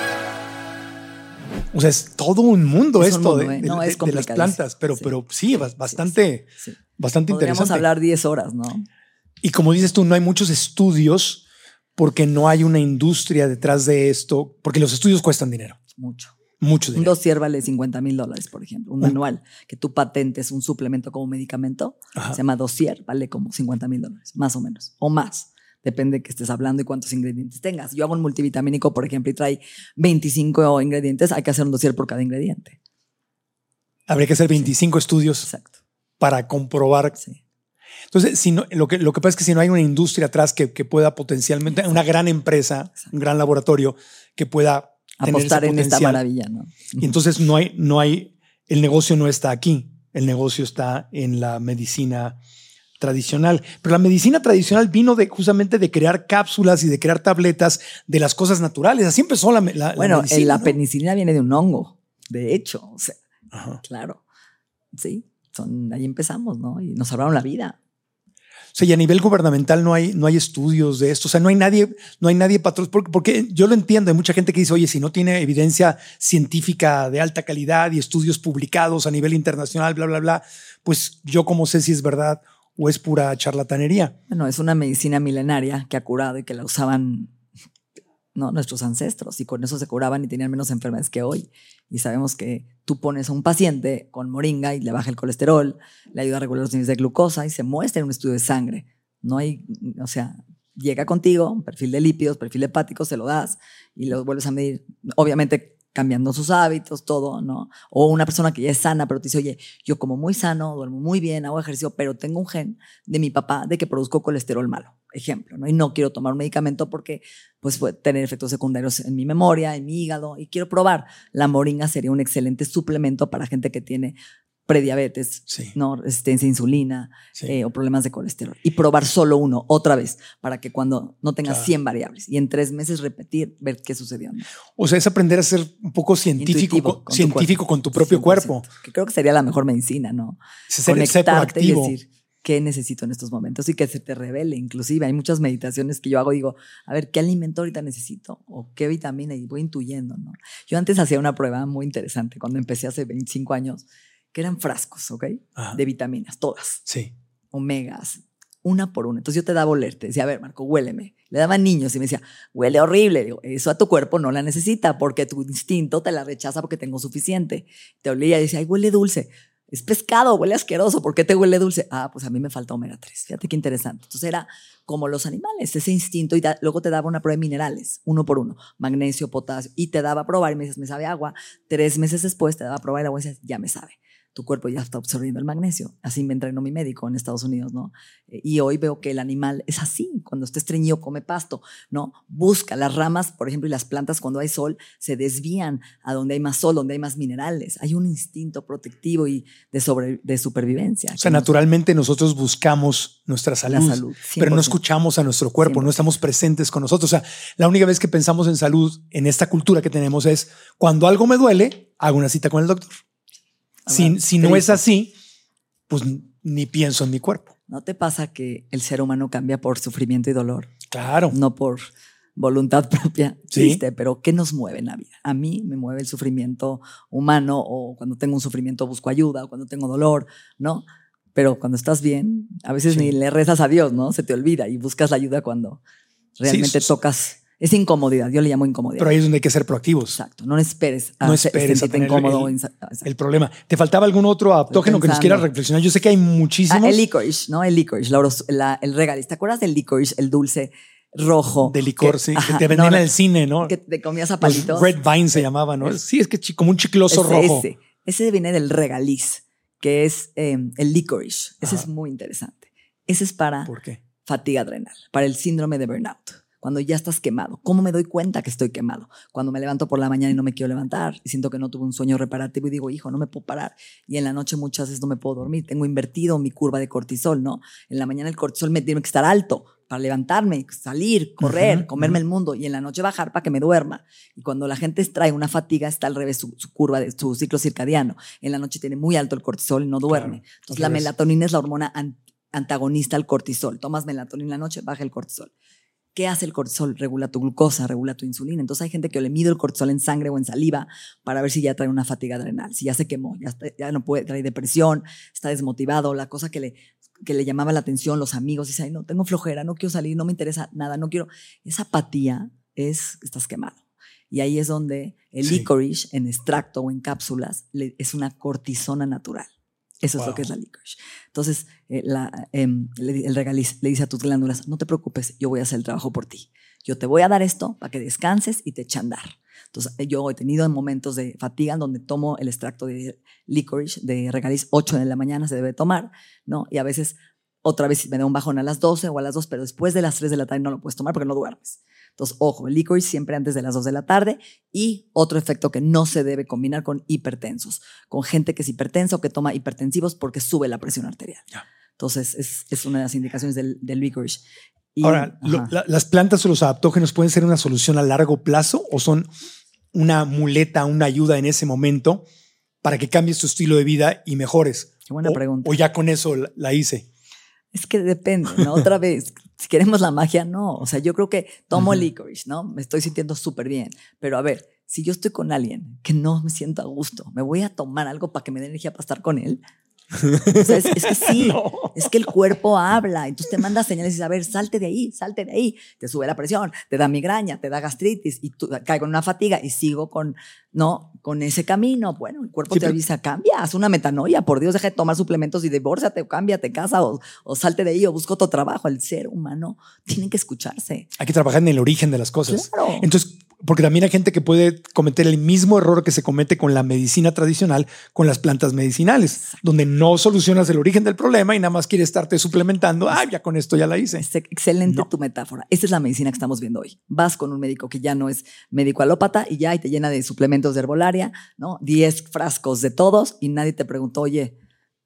O sea, es todo un mundo es esto un mundo, de, ¿eh? de, no, de, de las plantas, pero sí, pero sí bastante, sí, sí. bastante Podríamos interesante. hablar diez horas, ¿no? Y como dices tú, no hay muchos estudios porque no hay una industria detrás de esto, porque los estudios cuestan dinero. Mucho. Mucho dinero. Un dossier vale cincuenta mil dólares, por ejemplo. Un manual que tú patentes un suplemento como medicamento, Ajá. se llama dossier, vale como cincuenta mil dólares, más o menos, o más. Depende de qué estés hablando y cuántos ingredientes tengas. Yo hago un multivitamínico, por ejemplo, y trae veinticinco ingredientes. Hay que hacer un dossier por cada ingrediente. Habría que hacer veinticinco sí. estudios Exacto. para comprobar. Sí. Entonces, si no, lo, que, lo que pasa es que si no hay una industria atrás que, que pueda potencialmente, Exacto. una gran empresa, Exacto. un gran laboratorio que pueda apostar en esta maravilla, ¿no? Y entonces no hay, no hay, el negocio no está aquí. El negocio está en la medicina tradicional. Pero la medicina tradicional vino de justamente de crear cápsulas y de crear tabletas de las cosas naturales. Así empezó la, la, bueno, la medicina. la ¿no? penicilina viene de un hongo, de hecho. O sea, Ajá. Claro. Sí, son, ahí empezamos, ¿no? Y nos salvaron la vida. O sea, y a nivel gubernamental no hay, no hay estudios de esto. O sea, no hay nadie, no hay nadie patrón. Porque, porque yo lo entiendo. Hay mucha gente que dice, oye, si no tiene evidencia científica de alta calidad y estudios publicados a nivel internacional, bla, bla, bla, pues yo cómo sé si es verdad o es pura charlatanería. Bueno, es una medicina milenaria que ha curado y que la usaban, ¿no?, nuestros ancestros, y con eso se curaban y tenían menos enfermedades que hoy. Y sabemos que tú pones a un paciente con moringa y le baja el colesterol, le ayuda a regular los niveles de glucosa y se muestra en un estudio de sangre. No hay, o sea, llega contigo, un perfil de lípidos, perfil hepático, se lo das y lo vuelves a medir. Obviamente cambiando sus hábitos, todo, ¿no? O una persona que ya es sana, pero te dice, oye, yo como muy sano, duermo muy bien, hago ejercicio, pero tengo un gen de mi papá de que produzco colesterol malo, ejemplo, ¿no? Y no quiero tomar un medicamento porque pues, puede tener efectos secundarios en mi memoria, en mi hígado, y quiero probar. La moringa sería un excelente suplemento para gente que tiene prediabetes, sí. ¿no?, resistencia a insulina, sí. eh, o problemas de colesterol. Y probar solo uno, otra vez, para que cuando no tengas claro. cien variables y en tres meses repetir, ver qué sucedió, ¿no? O sea, es aprender a ser un poco científico, con, con, científico tu con tu propio cuerpo. Que creo que sería la mejor medicina, ¿no? Ser, ser proactivo. Y decir, qué necesito en estos momentos y que se te revele. Inclusive hay muchas meditaciones que yo hago, digo, a ver, ¿qué alimento ahorita necesito? O qué vitamina, y voy intuyendo, ¿no? Yo antes hacía una prueba muy interesante cuando empecé hace veinticinco años, que eran frascos, ¿ok? Ajá. De vitaminas, todas. Sí. Omegas, una por una. Entonces yo te daba a oler, te decía, a ver, Marco, huéleme. Le daba niños y me decía, huele horrible. Digo, eso a tu cuerpo no la necesita porque tu instinto te la rechaza porque tengo suficiente. Te olía y decía, ay, huele dulce. Es pescado, huele asqueroso. ¿Por qué te huele dulce? Ah, pues a mí me falta omega tres. Fíjate qué interesante. Entonces era como los animales, ese instinto. Y da, luego te daba una prueba de minerales, uno por uno. Magnesio, potasio. Y te daba a probar y me dices, me sabe agua. Tres meses después te daba a probar el agua y dices, ya me sabe. Tu cuerpo ya está absorbiendo el magnesio. Así me entrenó mi médico en Estados Unidos, ¿no? Y hoy veo que el animal es así. Cuando está estreñido, come pasto, ¿no? Busca las ramas, por ejemplo, y las plantas cuando hay sol se desvían a donde hay más sol, donde hay más minerales. Hay un instinto protectivo y de, sobre, de supervivencia. O sea, naturalmente nosotros buscamos nuestra salud, la salud pero no escuchamos a nuestro cuerpo, cien por ciento. No estamos presentes con nosotros. O sea, la única vez que pensamos en salud en esta cultura que tenemos es cuando algo me duele, hago una cita con el doctor. Si, si no es así, pues ni pienso en mi cuerpo. ¿No te pasa que el ser humano cambia por sufrimiento y dolor? Claro. No por voluntad propia. Sí. ¿Viste? Pero ¿qué nos mueve en la vida? A mí me mueve el sufrimiento humano, o cuando tengo un sufrimiento busco ayuda, o cuando tengo dolor, ¿no? Pero cuando estás bien, a veces sí. ni le rezas a Dios, ¿no? Se te olvida y buscas la ayuda cuando realmente sí. tocas. Es incomodidad, yo le llamo incomodidad. Pero ahí es donde hay que ser proactivos. Exacto, no esperes a no esperes a tener incómodo. El, el problema. ¿Te faltaba algún otro adaptógeno que nos quieras reflexionar? Yo sé que hay muchísimos. Ah, el licorice, ¿no? El licorice, la, la, el regaliz. ¿Te acuerdas del licorice, el dulce rojo? De licor, que, sí. Ajá, que te vendían no, en el cine, ¿no? Que te comías a palitos. Red Vine se llamaba, ¿no? Sí, es que como un chicloso ese, rojo. Ese. ese viene del regaliz, que es eh, el licorice. Ese Ajá. es muy interesante. Ese es para ¿Por qué? fatiga adrenal, para el síndrome de burnout. Cuando ya estás quemado. ¿Cómo me doy cuenta que estoy quemado? Cuando me levanto por la mañana y no me quiero levantar y siento que no tuve un sueño reparativo y digo, hijo, no me puedo parar. Y en la noche muchas veces no me puedo dormir. Tengo invertido mi curva de cortisol, ¿no? En la mañana el cortisol me tiene que estar alto para levantarme, salir, correr, uh-huh, comerme uh-huh. el mundo, y en la noche bajar para que me duerma. Y cuando la gente trae una fatiga, está al revés su, su curva, de su ciclo circadiano. En la noche tiene muy alto el cortisol y no duerme. Claro, Entonces la melatonina es la hormona an- antagonista al cortisol. Tomas melatonina en la noche, baja el cortisol. ¿Qué hace el cortisol? Regula tu glucosa, regula tu insulina. Entonces hay gente que le mide el cortisol en sangre o en saliva para ver si ya trae una fatiga adrenal, si ya se quemó, ya, está, ya no puede, trae depresión, está desmotivado, la cosa que le, que le llamaba la atención, los amigos, dice, ay, no, tengo flojera, no quiero salir, no me interesa nada, no quiero. Esa apatía es que estás quemado. Y ahí es donde el sí. licorice en extracto o en cápsulas le, es una cortisona natural. Eso wow. es lo que es la licorice. Entonces, eh, la, eh, el regaliz le dice a tus glándulas, no te preocupes, yo voy a hacer el trabajo por ti. Yo te voy a dar esto para que descanses y te eche a andar. Entonces, yo he tenido momentos de fatiga en donde tomo el extracto de licorice, de regaliz, ocho de la mañana se debe tomar, ¿no? Y a veces, otra vez me da un bajón a las doce o a las dos, pero después de las tres de la tarde no lo puedes tomar porque no duermes. Entonces, ojo, el licorice siempre antes de las dos de la tarde. Y otro efecto que no se debe combinar con hipertensos, con gente que es hipertensa o que toma hipertensivos porque sube la presión arterial. Yeah. Entonces, es, es una de las indicaciones del, del licorice. Y, Ahora, lo, la, ¿las plantas o los adaptógenos pueden ser una solución a largo plazo o son una muleta, una ayuda en ese momento para que cambies tu estilo de vida y mejores? Qué buena o, pregunta. O ya con eso la, la hice. Es que depende, ¿no? Otra vez, si queremos la magia, no. O sea, yo creo que tomo uh-huh. licorice, ¿no? Me estoy sintiendo súper bien. Pero a ver, si yo estoy con alguien que no me siento a gusto, ¿me voy a tomar algo para que me dé energía para estar con él? O sea, es, es que sí, no. Es que el cuerpo habla. Entonces te manda señales y dices, a ver, salte de ahí, salte de ahí. Te sube la presión, te da migraña, te da gastritis y tú caigo en una fatiga y sigo con, no, con ese camino. Bueno, el cuerpo sí, te avisa, cambia, haz una metanoia. Por Dios, deja de tomar suplementos y divórciate o cámbiate, casa o, o salte de ahí o busca otro trabajo. El ser humano tiene que escucharse. Hay que trabajar en el origen de las cosas. Claro. Entonces, porque también hay gente que puede cometer el mismo error que se comete con la medicina tradicional, con las plantas medicinales, exacto. Donde no solucionas el origen del problema y nada más quieres estarte suplementando. Ah, ya con esto ya la hice. Es excelente no. tu metáfora. Esta es la medicina que estamos viendo hoy. Vas con un médico que ya no es médico alópata y ya y te llena de suplementos de herbolaria, ¿no? diez frascos de todos y nadie te preguntó, oye,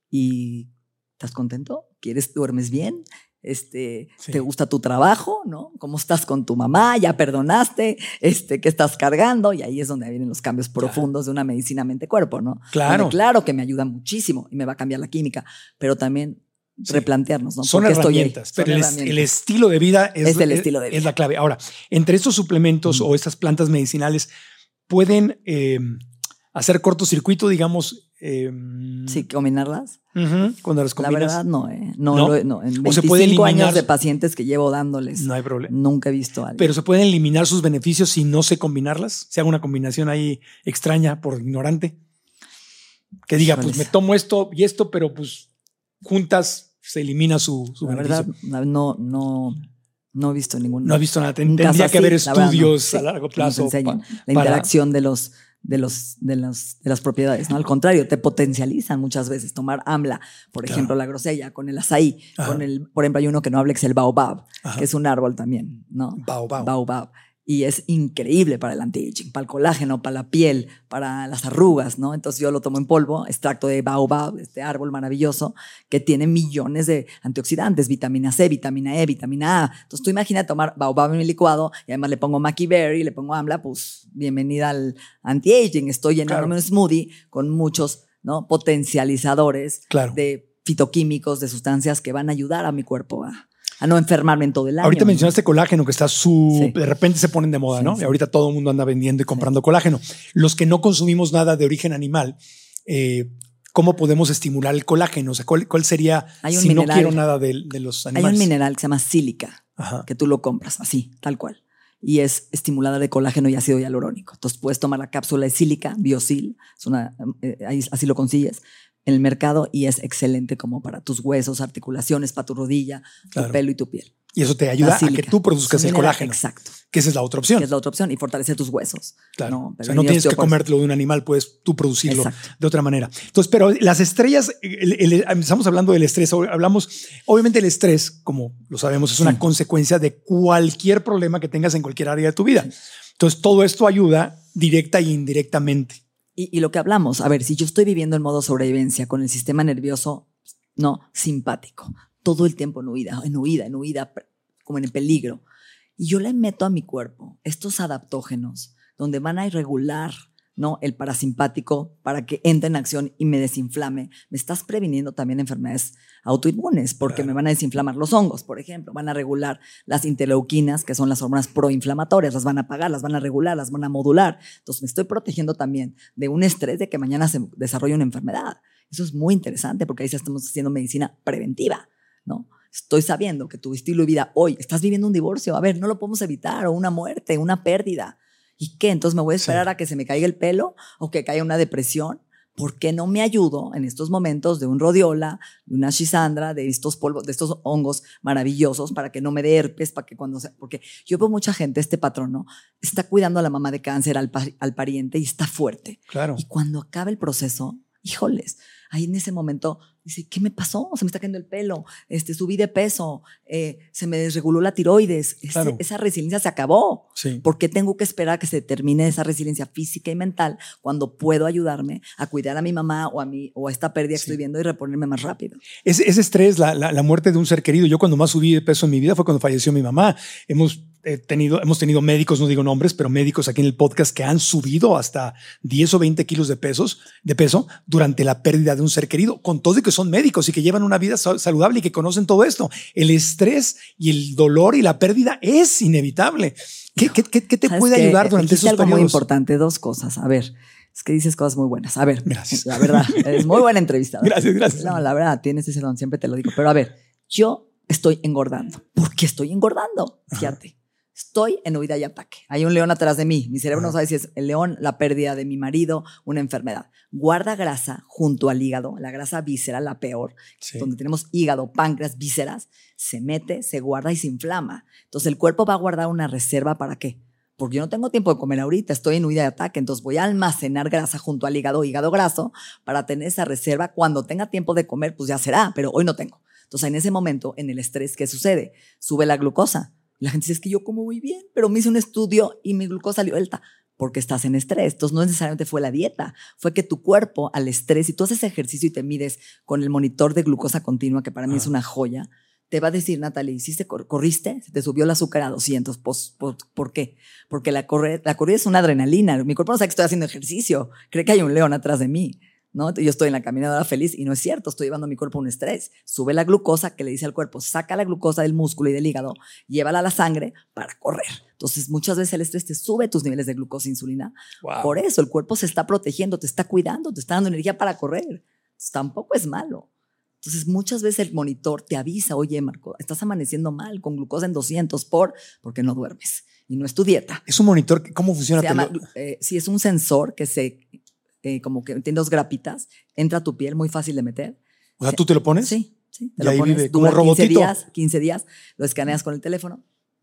¿y estás contento? ¿Quieres, duermes bien? Este, sí. ¿Te gusta tu trabajo? ¿No? ¿Cómo estás con tu mamá? ¿Ya perdonaste? Este, ¿qué estás cargando? Y ahí es donde vienen los cambios claro. profundos de una medicina mente-cuerpo, ¿no? Claro. Donde, claro que me ayuda muchísimo y me va a cambiar la química, pero también sí. replantearnos, ¿no? Son herramientas, pero el, herramientas. el estilo de vida es, es, el estilo de vida. es la clave. Ahora, entre estos suplementos mm. o estas plantas medicinales pueden eh, hacer cortocircuito, digamos. Eh, sí, combinarlas. Uh-huh, cuando las combinas. La verdad, no, eh. no, ¿No? Lo, no. En veinticinco o se puede eliminar, años de pacientes que llevo dándoles. No hay problema. Nunca he visto a alguien. Pero se pueden eliminar sus beneficios si no sé combinarlas. Si hago una combinación ahí extraña por ignorante. Que diga, pues me tomo esto y esto, pero pues juntas se elimina su, su la beneficio. verdad, no, no, no he visto ningún. No he visto nada. Tendría que así, haber estudios verdad, no. a largo plazo. Pa, la para, interacción de los. De, los, de, los, de las propiedades, ¿no? Al contrario, te potencializan muchas veces. Tomar AMLA, por claro. ejemplo, la grosella, con el azaí, Ajá. con el, por ejemplo, hay uno que no habla, que es el baobab, Ajá. que es un árbol también, ¿no? Baobab. Baobab. Y es increíble para el anti-aging, para el colágeno, para la piel, para las arrugas, ¿no? Entonces yo lo tomo en polvo, extracto de baobab, este árbol maravilloso que tiene millones de antioxidantes, vitamina C, vitamina E, vitamina A. Entonces tú imaginas tomar baobab en mi licuado y además le pongo Maki Berry, le pongo AMLA, pues bienvenida al anti-aging. Estoy llenándome claro. un smoothie con muchos, ¿no? potencializadores claro. de fitoquímicos, de sustancias que van a ayudar a mi cuerpo a... a no enfermarme en todo el año. Ahorita mencionaste colágeno, que está su... Sí. De repente se ponen de moda, sí, ¿no? Sí. Y ahorita todo el mundo anda vendiendo y comprando sí. colágeno. Los que no consumimos nada de origen animal, eh, ¿cómo podemos estimular el colágeno? O sea, ¿cuál, cuál sería si mineral, no quiero nada de, de los animales? Hay un mineral que se llama sílica, Ajá. que tú lo compras así, tal cual. Y es estimulada de colágeno y ácido hialurónico. Entonces puedes tomar la cápsula de sílica, Biosil, es una, eh, así lo consigues en el mercado y es excelente como para tus huesos, articulaciones, para tu rodilla, claro. tu pelo y tu piel. Y eso te ayuda a que tú produzcas el colágeno. Exacto. Que esa es la otra opción. Que es la otra opción y fortalecer tus huesos. Claro. No, o sea, no tienes que comértelo de un animal, puedes tú producirlo Exacto. de otra manera. Entonces, pero las estrellas, el, el, estamos hablando del estrés, hablamos, obviamente el estrés, como lo sabemos, es sí. una consecuencia de cualquier problema que tengas en cualquier área de tu vida. Sí. Entonces, todo esto ayuda directa e indirectamente. Y, y lo que hablamos, a ver, si yo estoy viviendo en modo sobrevivencia con el sistema nervioso, no, simpático, todo el tiempo en huida, en huida, en huida, como en el peligro, y yo le meto a mi cuerpo estos adaptógenos donde van a irregular, ¿no? el parasimpático para que entre en acción y me desinflame, me estás previniendo también enfermedades autoinmunes porque claro. me van a desinflamar los hongos, por ejemplo, van a regular las interleuquinas, que son las hormonas proinflamatorias, las van a apagar, las van a regular, las van a modular. Entonces me estoy protegiendo también de un estrés de que mañana se desarrolle una enfermedad. Eso es muy interesante porque ahí estamos haciendo medicina preventiva, ¿no? Estoy sabiendo que tu estilo de vida hoy, estás viviendo un divorcio, a ver, no lo podemos evitar, o una muerte, una pérdida. ¿Y qué? Entonces me voy a esperar sí. a que se me caiga el pelo o que caiga una depresión. ¿Por qué no me ayudo en estos momentos de un rodiola, de una schisandra, de estos polvos, de estos hongos maravillosos para que no me dé herpes, para que cuando se, porque yo veo mucha gente, este patrón, ¿no? Está cuidando a la mamá de cáncer, al, al pariente y está fuerte. Claro. Y cuando acabe el proceso, híjoles, ahí en ese momento dice, ¿qué me pasó? Se me está cayendo el pelo, este, subí de peso, eh, se me desreguló la tiroides. Claro. Ese, esa resiliencia se acabó. Sí. ¿Por qué tengo que esperar a que se termine esa resiliencia física y mental cuando puedo ayudarme a cuidar a mi mamá o a, mí, o a esta pérdida que sí. estoy viendo y reponerme más rápido? Ese, ese estrés, la, la, la muerte de un ser querido. Yo cuando más subí de peso en mi vida fue cuando falleció mi mamá. Hemos eh, tenido, hemos tenido médicos, no digo nombres, pero médicos aquí en el podcast que han subido hasta diez o veinte kilos de, pesos, de peso durante la pérdida de un ser querido, con todo y que son médicos y que llevan una vida saludable y que conocen todo esto. El estrés y el dolor y la pérdida es inevitable. ¿Qué, qué, qué, qué te puede qué? ayudar durante esos algo periodos? Muy importante, dos cosas. A ver, es que dices cosas muy buenas. A ver, gracias. La verdad, es muy buena entrevista. Gracias, gracias. No, la verdad, tienes ese don, siempre te lo digo. Pero a ver, yo estoy engordando. ¿Por qué estoy engordando? Fíjate. Ajá. Estoy en huida y ataque. Hay un león atrás de mí. Mi cerebro Ajá. no sabe si es el león, la pérdida de mi marido, una enfermedad. Guarda grasa junto al hígado, la grasa víscera, la peor, sí. donde tenemos hígado, páncreas, vísceras, se mete, se guarda y se inflama. Entonces el cuerpo va a guardar una reserva ¿para qué? Porque yo no tengo tiempo de comer ahorita, estoy en huida y ataque, entonces voy a almacenar grasa junto al hígado, hígado graso, para tener esa reserva. Cuando tenga tiempo de comer, pues ya será, pero hoy no tengo. Entonces en ese momento, en el estrés, ¿qué sucede? Sube la glucosa. La gente dice, es que yo como muy bien, pero me hice un estudio y mi glucosa salió alta. Porque estás en estrés. Entonces no necesariamente fue la dieta, fue que tu cuerpo al estrés, si tú haces ejercicio y te mides con el monitor de glucosa continua, que para mí ah. es una joya, te va a decir, Natalie, ¿hiciste, corriste? Se te subió el azúcar a doscientos. Pues, ¿por, ¿por qué? Porque la, corre, la corrida es una adrenalina. Mi cuerpo no sabe que estoy haciendo ejercicio, cree que hay un león atrás de mí. ¿no? Yo estoy en la caminadora feliz y no es cierto, estoy llevando a mi cuerpo un estrés. Sube la glucosa que le dice al cuerpo, saca la glucosa del músculo y del hígado, llévala a la sangre para correr. Entonces muchas veces el estrés te sube tus niveles de glucosa e insulina. Wow. Por eso el cuerpo se está protegiendo, te está cuidando, te está dando energía para correr. Entonces, tampoco es malo. Entonces muchas veces el monitor te avisa, oye Marco, estás amaneciendo mal con glucosa en doscientos por, porque no duermes y no es tu dieta. Es un monitor, ¿cómo funciona? Se llama, eh, sí, es un sensor que se... Eh, como que tiene dos grapitas, entra a tu piel, muy fácil de meter. O sea, ¿tú te lo pones? Sí, sí. Te y lo ahí pones, vive dura como quince robotito. días, quince días, lo escaneas con el teléfono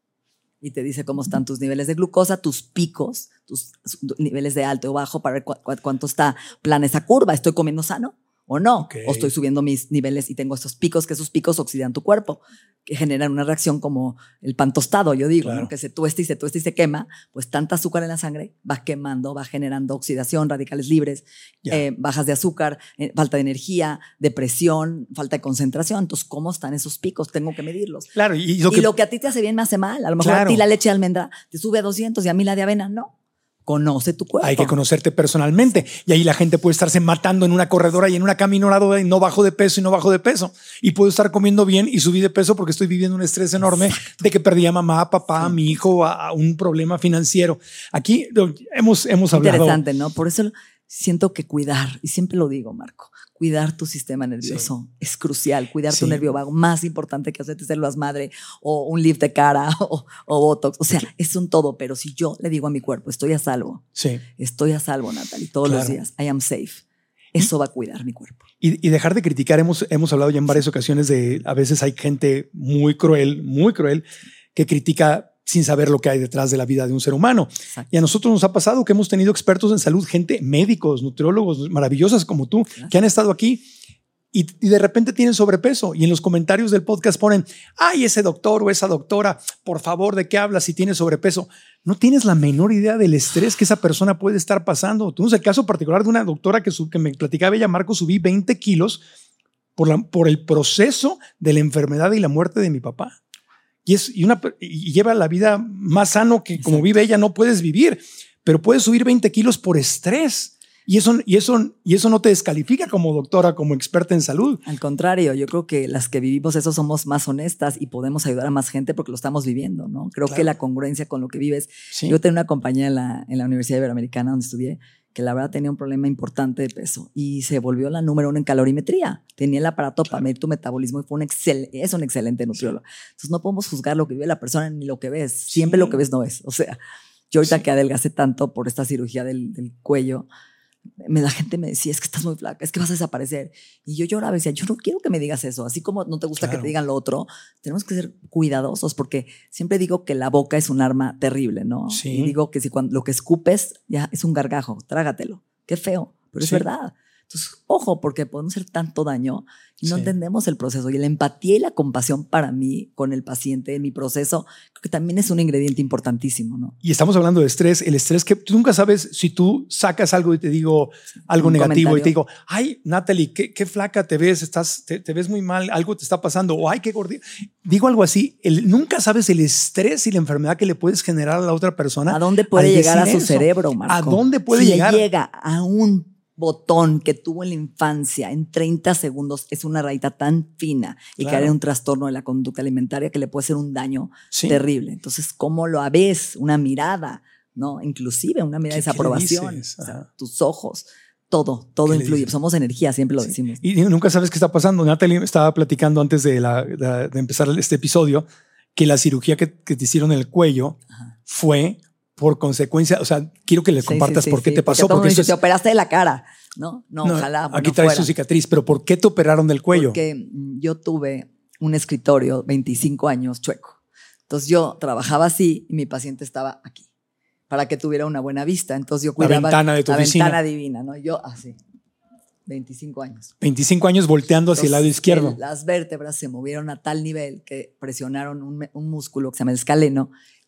y te dice cómo están tus niveles de glucosa, tus picos, tus niveles de alto o bajo para ver cu cu cuánto está plana esa curva. ¿Estoy comiendo sano o no? Okay. O estoy subiendo mis niveles y tengo estos picos, que esos picos oxidan tu cuerpo, que generan una reacción como el pan tostado, yo digo, claro. ¿no? Que se tuesta y se tuesta y se quema, pues tanta azúcar en la sangre va quemando, va generando oxidación, radicales libres, eh, bajas de azúcar, eh, falta de energía, depresión, falta de concentración. Entonces, ¿cómo están esos picos? Tengo que medirlos. Claro, y lo, y que, lo que a ti te hace bien me hace mal. A lo mejor claro. a ti la leche de almendra te sube a doscientos y a mí la de avena no. Conoce tu cuerpo. Hay que conocerte personalmente. Y ahí la gente puede estarse matando en una corredora y en una caminadora y no bajo de peso y no bajo de peso. Y puedo estar comiendo bien y subir de peso porque estoy viviendo un estrés enorme. Exacto. De que perdí a mamá, a papá, a mi hijo, a, a un problema financiero. Aquí hemos, hemos hablado. Interesante, ¿no? Por eso siento que cuidar, y siempre lo digo, Marco, cuidar tu sistema nervioso sí. es crucial. Cuidar sí. tu nervio vago, más importante que hacerte células madre o un lift de cara o, o botox. O sea, sí. es un todo. Pero si yo le digo a mi cuerpo, estoy a salvo, sí. estoy a salvo, Natalie, todos claro. los días, I am safe. Eso va a cuidar mi cuerpo. Y, y dejar de criticar. Hemos, hemos hablado ya en varias ocasiones de, a veces hay gente muy cruel, muy cruel, que critica sin saber lo que hay detrás de la vida de un ser humano. Exacto. Y a nosotros nos ha pasado que hemos tenido expertos en salud, gente, médicos, nutriólogos maravillosas como tú, claro. que han estado aquí y, y de repente tienen sobrepeso y en los comentarios del podcast ponen, ay, ese doctor o esa doctora, por favor, ¿de qué hablas si tienes sobrepeso? No tienes la menor idea del estrés que esa persona puede estar pasando. Tuvimos el caso particular de una doctora que, su, que me platicaba ella, Marco, subí veinte kilos por, la, por el proceso de la enfermedad y la muerte de mi papá. Y, es, y, una, y lleva la vida más sano que Exacto. como vive ella no puedes vivir, pero puedes subir veinte kilos por estrés. Y eso, y, eso, y eso no te descalifica como doctora, como experta en salud. Al contrario, yo creo que las que vivimos eso somos más honestas y podemos ayudar a más gente porque lo estamos viviendo, ¿no? Creo claro. que la congruencia con lo que vives. Sí. Yo tenía una compañía en la, en la Universidad Iberoamericana donde estudié que la verdad tenía un problema importante de peso y se volvió la número uno en calorimetría. Tenía el aparato claro. para medir tu metabolismo y fue un excel, es un excelente nutriólogo. Sí. Entonces no podemos juzgar lo que vive la persona ni lo que ves. Siempre sí. lo que ves no es. O sea, yo ahorita sí. que adelgacé tanto por esta cirugía del, del cuello, me, la gente me decía, es que estás muy flaca, es que vas a desaparecer. Y yo lloraba y decía, yo no quiero que me digas eso. Así como no te gusta claro. que te digan lo otro, tenemos que ser cuidadosos porque siempre digo que la boca es un arma terrible, ¿no? Sí. Y digo que si cuando lo que escupes ya es un gargajo, trágatelo. Qué feo, pero sí. es verdad. Entonces, ojo, porque podemos hacer tanto daño y no sí. entendemos el proceso. Y la empatía y la compasión para mí con el paciente en mi proceso, creo que también es un ingrediente importantísimo, ¿no? Y estamos hablando de estrés, el estrés que tú nunca sabes si tú sacas algo y te digo algo un negativo comentario. Y te digo, ay, Natalie, qué, qué flaca te ves, estás, te, te ves muy mal, algo te está pasando, o ay, qué gordita. Digo algo así, el, nunca sabes el estrés y la enfermedad que le puedes generar a la otra persona. ¿A dónde puede llegar a su eso? cerebro, Marco? ¿A dónde puede si llegar? llega a un botón que tuvo en la infancia en treinta segundos es una rayita tan fina y claro. caer en un trastorno de la conducta alimentaria que le puede hacer un daño sí. terrible. Entonces, ¿cómo lo ves? Una mirada, ¿no? Inclusive una mirada de desaprobación, o sea, tus ojos, todo, todo influye. Somos energía, siempre lo sí. decimos. Y nunca sabes qué está pasando. Natalie estaba platicando antes de, la, de, de empezar este episodio que la cirugía que, que te hicieron en el cuello Ajá. fue por consecuencia, o sea, quiero que le compartas sí, sí, sí, por qué sí, te pasó. Porque, porque dice, es, te operaste de la cara, ¿no? No, no ojalá. Aquí no traes fuera. tu cicatriz, pero ¿por qué te operaron del cuello? Porque yo tuve un escritorio, veinticinco años, chueco. Entonces yo trabajaba así y mi paciente estaba aquí para que tuviera una buena vista. Entonces yo cuidaba la ventana de tu la oficina. ventana divina, ¿no? Yo así, veinticinco años. veinticinco años volteando hacia Entonces, el lado izquierdo. El, las vértebras se movieron a tal nivel que presionaron un, un músculo que se llama el escaleno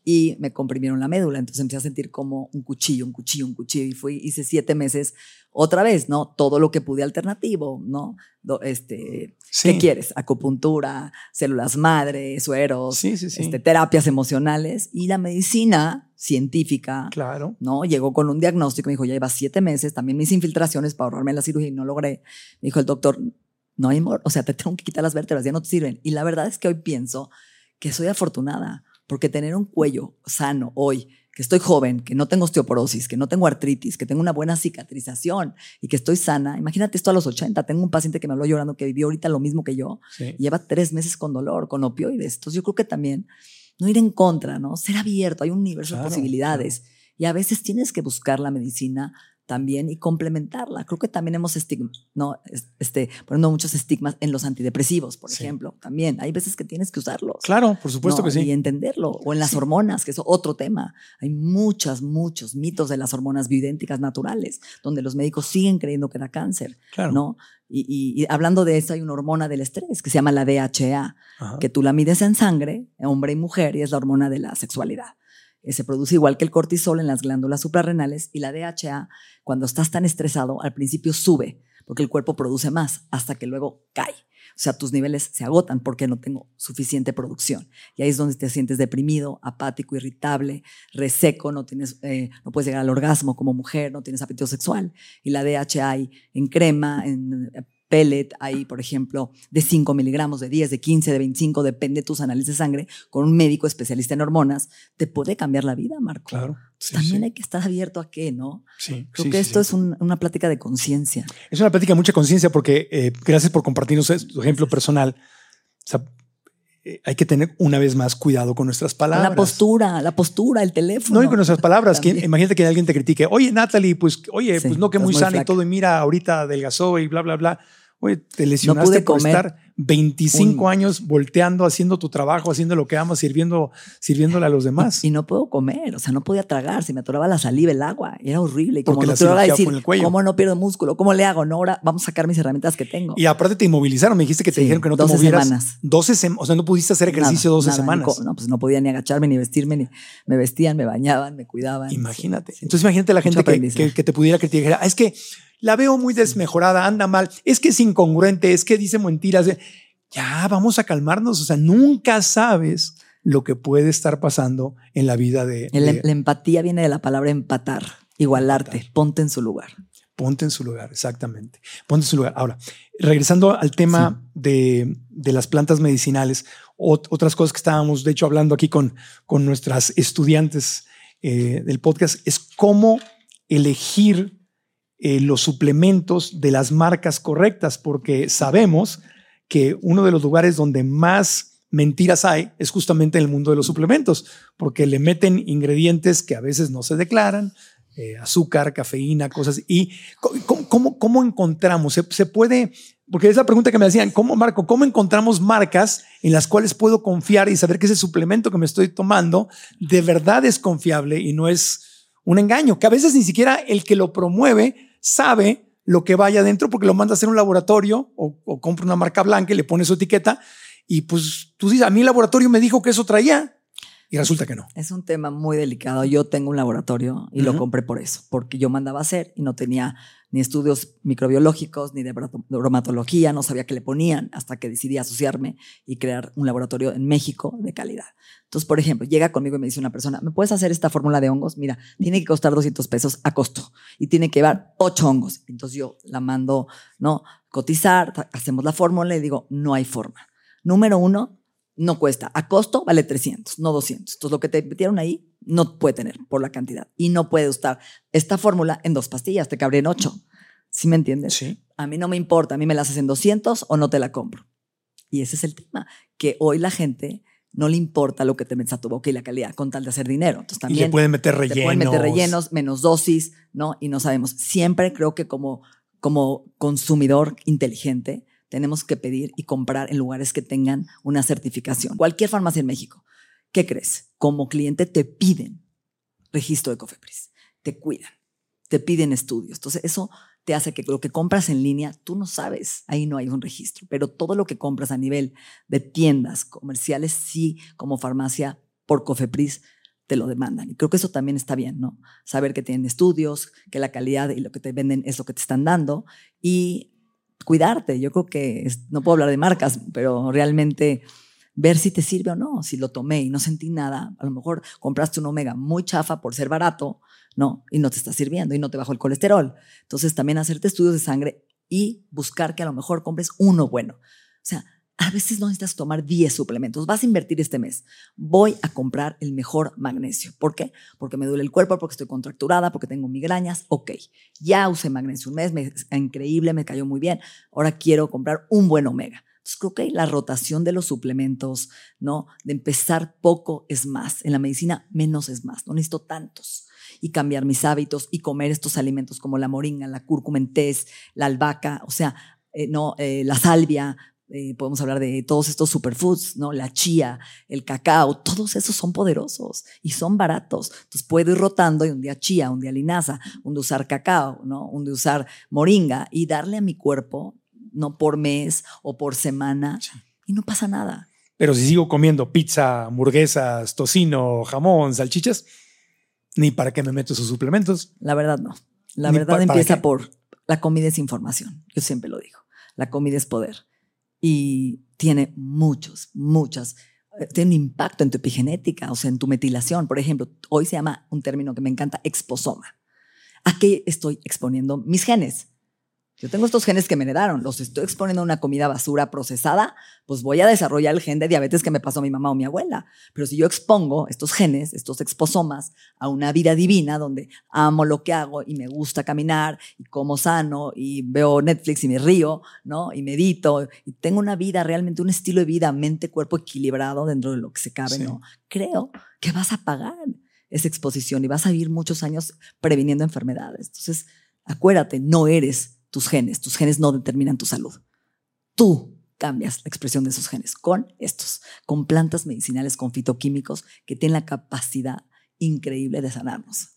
y me comprimieron la médula. Entonces empecé a sentir como un cuchillo, un cuchillo, un cuchillo. Y fui, hice siete meses otra vez, ¿no? Todo lo que pude alternativo, ¿no? Do, este, sí. ¿Qué quieres? Acupuntura, células madre, sueros, sí, sí, sí. Este, terapias emocionales. Y la medicina científica, claro. ¿no? Llegó con un diagnóstico, me dijo, ya llevas siete meses, también mis infiltraciones para ahorrarme la cirugía y no logré. Me dijo el doctor, no hay more, o sea, te tengo que quitar las vértebras, ya no te sirven. Y la verdad es que hoy pienso que soy afortunada, porque tener un cuello sano hoy, que estoy joven, que no tengo osteoporosis, que no tengo artritis, que tengo una buena cicatrización y que estoy sana. Imagínate esto a los ochenta. Tengo un paciente que me habló llorando que vivió ahorita lo mismo que yo. Sí. Y lleva tres meses con dolor, con opioides. Entonces yo creo que también no ir en contra, ¿no? Ser abierto. Hay un universo claro, de posibilidades. Claro. Y a veces tienes que buscar la medicina también y complementarla. Creo que también hemos estigma, no, este, poniendo muchos estigmas en los antidepresivos, por sí. ejemplo. También hay veces que tienes que usarlos. Claro, por supuesto, ¿no? que sí. Y entenderlo. O en las sí. hormonas, que es otro tema. Hay muchos, muchos mitos de las hormonas bioidénticas naturales, donde los médicos siguen creyendo que da cáncer. Claro. ¿No? Y, y, y hablando de eso, hay una hormona del estrés que se llama la D H A, Ajá. que tú la mides en sangre, hombre y mujer, y es la hormona de la sexualidad. Se produce igual que el cortisol en las glándulas suprarrenales, y la D H A, cuando estás tan estresado, al principio sube porque el cuerpo produce más hasta que luego cae. O sea, tus niveles se agotan porque no tengo suficiente producción. Y ahí es donde te sientes deprimido, apático, irritable, reseco, no, tienes, eh, no puedes llegar al orgasmo como mujer, no tienes apetito sexual. Y la D H A hay en crema, en pellet, hay, por ejemplo, de cinco miligramos, de diez, de quince, de veinticinco, depende de tus análisis de sangre, con un médico especialista en hormonas, te puede cambiar la vida, Marco. Claro. Sí, También sí. hay que estar abierto a qué, ¿no? Sí, Creo sí, que sí, esto sí. es un, una plática de conciencia. Es una plática de mucha conciencia porque eh, gracias por compartirnos tu ejemplo personal. O sea, eh, hay que tener una vez más cuidado con nuestras palabras. La postura, la postura, el teléfono. No, y con nuestras palabras. Que, imagínate que alguien te critique. Oye, Natalie, pues, oye, sí, pues no que muy, muy sana y todo. Y mira, ahorita adelgazó y bla, bla, bla. Oye, te lesionaste no por estar veinticinco un... años volteando, haciendo tu trabajo, haciendo lo que amas, sirviendo, sirviéndole a los demás. Y, y no puedo comer, o sea, no podía tragar, se me atoraba la saliva, el agua, era horrible. Y como no te iba a decir, ¿cómo no pierdo músculo? ¿Cómo le hago? No, ahora vamos a sacar mis herramientas que tengo. Y aparte te inmovilizaron, me dijiste que te sí, dijeron que no te movieras. Semanas. doce semanas. O sea, no pudiste hacer ejercicio nada, doce nada, semanas. Ni, no, pues no podía ni agacharme, ni vestirme, ni me vestían, me bañaban, me cuidaban. Imagínate. Sí, Entonces imagínate la gente que, que, que te pudiera criticar. Ah, es que la veo muy desmejorada, anda mal, es que es incongruente, es que dice mentiras. Ya, vamos a calmarnos. O sea, nunca sabes lo que puede estar pasando en la vida de... El, de la empatía viene de la palabra empatar, igualarte, empatar. Ponte en su lugar. Ponte en su lugar, exactamente. Ponte en su lugar. Ahora, regresando al tema sí. de, de las plantas medicinales, ot- otras cosas que estábamos, de hecho, hablando aquí con, con nuestras estudiantes eh, del podcast, es cómo elegir Eh, los suplementos de las marcas correctas, porque sabemos que uno de los lugares donde más mentiras hay es justamente en el mundo de los suplementos, porque le meten ingredientes que a veces no se declaran, eh, azúcar, cafeína, cosas. ¿Y cómo, cómo, cómo encontramos? ¿Se, se puede? Porque es la pregunta que me hacían, ¿cómo, Marco, cómo encontramos marcas en las cuales puedo confiar y saber que ese suplemento que me estoy tomando de verdad es confiable y no es un engaño? Que a veces ni siquiera el que lo promueve sabe lo que vaya adentro porque lo manda a hacer un laboratorio o, o compra una marca blanca y le pone su etiqueta y pues tú dices, a mí el laboratorio me dijo que eso traía y resulta que no. Es un tema muy delicado. Yo tengo un laboratorio y uh-huh. lo compré por eso, porque yo mandaba a hacer y no tenía ni estudios microbiológicos ni de bromatología, no sabía qué le ponían hasta que decidí asociarme y crear un laboratorio en México de calidad. Entonces, por ejemplo, llega conmigo y me dice una persona, ¿me puedes hacer esta fórmula de hongos? Mira, tiene que costar doscientos pesos a costo y tiene que llevar ocho hongos. Entonces yo la mando, ¿no? Cotizar, hacemos la fórmula y digo, no hay forma. Número uno, no cuesta. A costo vale trescientos, no doscientos. Entonces lo que te metieron ahí no puede tener por la cantidad. Y no puede usar esta fórmula en dos pastillas, te cabría en ocho. ¿Sí me entiendes? Sí. A mí no me importa, a mí me la haces en doscientos o no te la compro. Y ese es el tema, que hoy la gente no le importa lo que te metes a tu boca y la calidad con tal de hacer dinero. Entonces también y le pueden meter rellenos. Te pueden meter rellenos, menos dosis, ¿no? Y no sabemos. Siempre creo que como, como consumidor inteligente tenemos que pedir y comprar en lugares que tengan una certificación. Cualquier farmacia en México. ¿Qué crees? Como cliente te piden registro de COFEPRIS, te cuidan, te piden estudios. Entonces eso te hace que lo que compras en línea, tú no sabes, ahí no hay un registro, pero todo lo que compras a nivel de tiendas comerciales, sí, como farmacia por COFEPRIS, te lo demandan. Y creo que eso también está bien, ¿no? Saber que tienen estudios, que la calidad y lo que te venden es lo que te están dando y cuidarte. Yo creo que, es, no puedo hablar de marcas, pero realmente ver si te sirve o no. Si lo tomé y no sentí nada, a lo mejor compraste un omega muy chafa por ser barato, ¿no? Y no te está sirviendo y no te bajó el colesterol. Entonces también hacerte estudios de sangre y buscar que a lo mejor compres uno bueno. O sea, a veces no necesitas tomar diez suplementos. Vas a invertir este mes. Voy a comprar el mejor magnesio. ¿Por qué? Porque me duele el cuerpo, porque estoy contracturada, porque tengo migrañas. Ok, ya usé magnesio un mes, me, increíble, me cayó muy bien. Ahora quiero comprar un buen omega. Entonces creo que la rotación de los suplementos, ¿no? De empezar poco es más. En la medicina menos es más. No necesito tantos. Y cambiar mis hábitos y comer estos alimentos como la moringa, la cúrcuma en tés, la albahaca, o sea, eh, no, eh, la salvia. Eh, podemos hablar de todos estos superfoods, ¿no? La chía, el cacao, todos esos son poderosos y son baratos. Entonces puedo ir rotando y un día chía, un día linaza, un día usar cacao, ¿no? Un día usar moringa y darle a mi cuerpo, no por mes o por semana, sí. Y no pasa nada. Pero si sigo comiendo pizza, hamburguesas, tocino, jamón, salchichas, ni para qué me meto esos suplementos. La verdad no. La Ni verdad pa- empieza qué? por la comida es información. Yo siempre lo digo. La comida es poder. Y tiene muchos, muchas, tiene un impacto en tu epigenética, o sea, en tu metilación. Por ejemplo, hoy se llama un término que me encanta, exposoma. ¿A qué estoy exponiendo mis genes? Yo tengo estos genes que me heredaron, los estoy exponiendo a una comida basura procesada, pues voy a desarrollar el gen de diabetes que me pasó mi mamá o mi abuela. Pero si yo expongo estos genes, estos exposomas, a una vida divina donde amo lo que hago y me gusta caminar y como sano y veo Netflix y me río, ¿no? Y medito y tengo una vida, realmente un estilo de vida, mente, cuerpo equilibrado dentro de lo que se cabe, Sí. ¿no? Creo que vas a pagar esa exposición y vas a vivir muchos años previniendo enfermedades. Entonces, acuérdate, no eres tus genes. Tus genes no determinan tu salud. Tú cambias la expresión de esos genes con estos, con plantas medicinales, con fitoquímicos que tienen la capacidad increíble de sanarnos.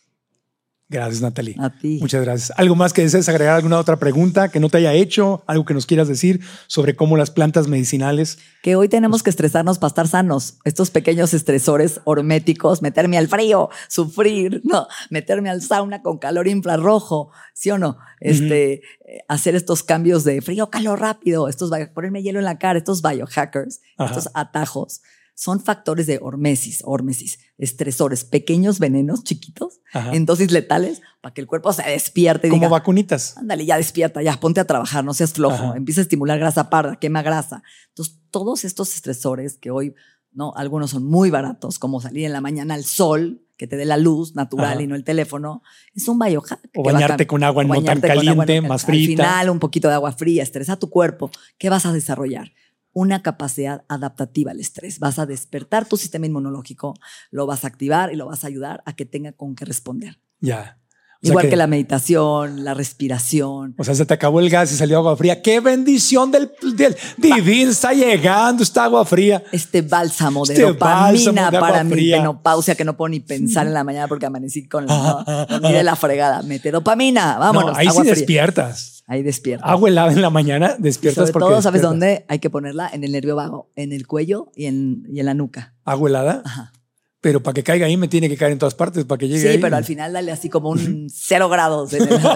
Gracias, Natalie. A ti. Muchas gracias. ¿Algo más que desees agregar? ¿Alguna otra pregunta que no te haya hecho? ¿Algo que nos quieras decir sobre cómo las plantas medicinales? Que hoy tenemos que estresarnos para estar sanos. Estos pequeños estresores horméticos, meterme al frío, sufrir, no, meterme al sauna con calor infrarrojo, ¿sí o no? Este, uh-huh. eh, hacer estos cambios de frío, calor rápido, estos ponerme hielo en la cara, estos biohackers, Ajá. estos atajos. Son factores de hormesis, hormesis, estresores, pequeños venenos chiquitos, Ajá. en dosis letales, para que el cuerpo se despierte. Y como diga, vacunitas. Ándale, ya despierta, ya ponte a trabajar, no seas flojo, Ajá. empieza a estimular grasa parda, quema grasa. Entonces, todos estos estresores que hoy, ¿no? Algunos son muy baratos, como salir en la mañana al sol, que te dé la luz natural Ajá. y no el teléfono, es un biohack. O bañarte con agua no tan caliente, agua, más fría. Al final, un poquito de agua fría, estresa tu cuerpo. ¿Qué vas a desarrollar? Una capacidad adaptativa al estrés. Vas a despertar tu sistema inmunológico, lo vas a activar y lo vas a ayudar a que tenga con qué responder. Ya. O Igual que, que la meditación, la respiración. O sea, se te acabó el gas y salió agua fría. ¡Qué bendición del, del divino! Está llegando esta agua fría. Este bálsamo de este dopamina bálsamo de para mi fría. menopausia que no puedo ni pensar en la mañana porque amanecí con la no, de la fregada. Mete dopamina, vámonos. No, ahí agua sí fría. despiertas. Ahí despiertas. Agua helada en la mañana, despiertas. Sobre porque todo, ¿sabes despiertas. dónde? Hay que ponerla en el nervio vago, en el cuello y en, y en la nuca. ¿Agua helada? Ajá. Pero para que caiga ahí me tiene que caer en todas partes para que llegue Sí, ahí. pero al final dale así como un cero grados. En el,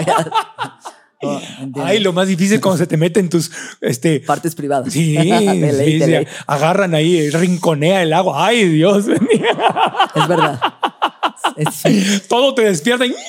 oh, Ay, lo más difícil cuando se te meten tus este, partes privadas. Sí, de ley, sí, de sí, ley. agarran ahí, rinconea el agua. Ay, Dios. Es verdad. Es... Todo te despierta. Y...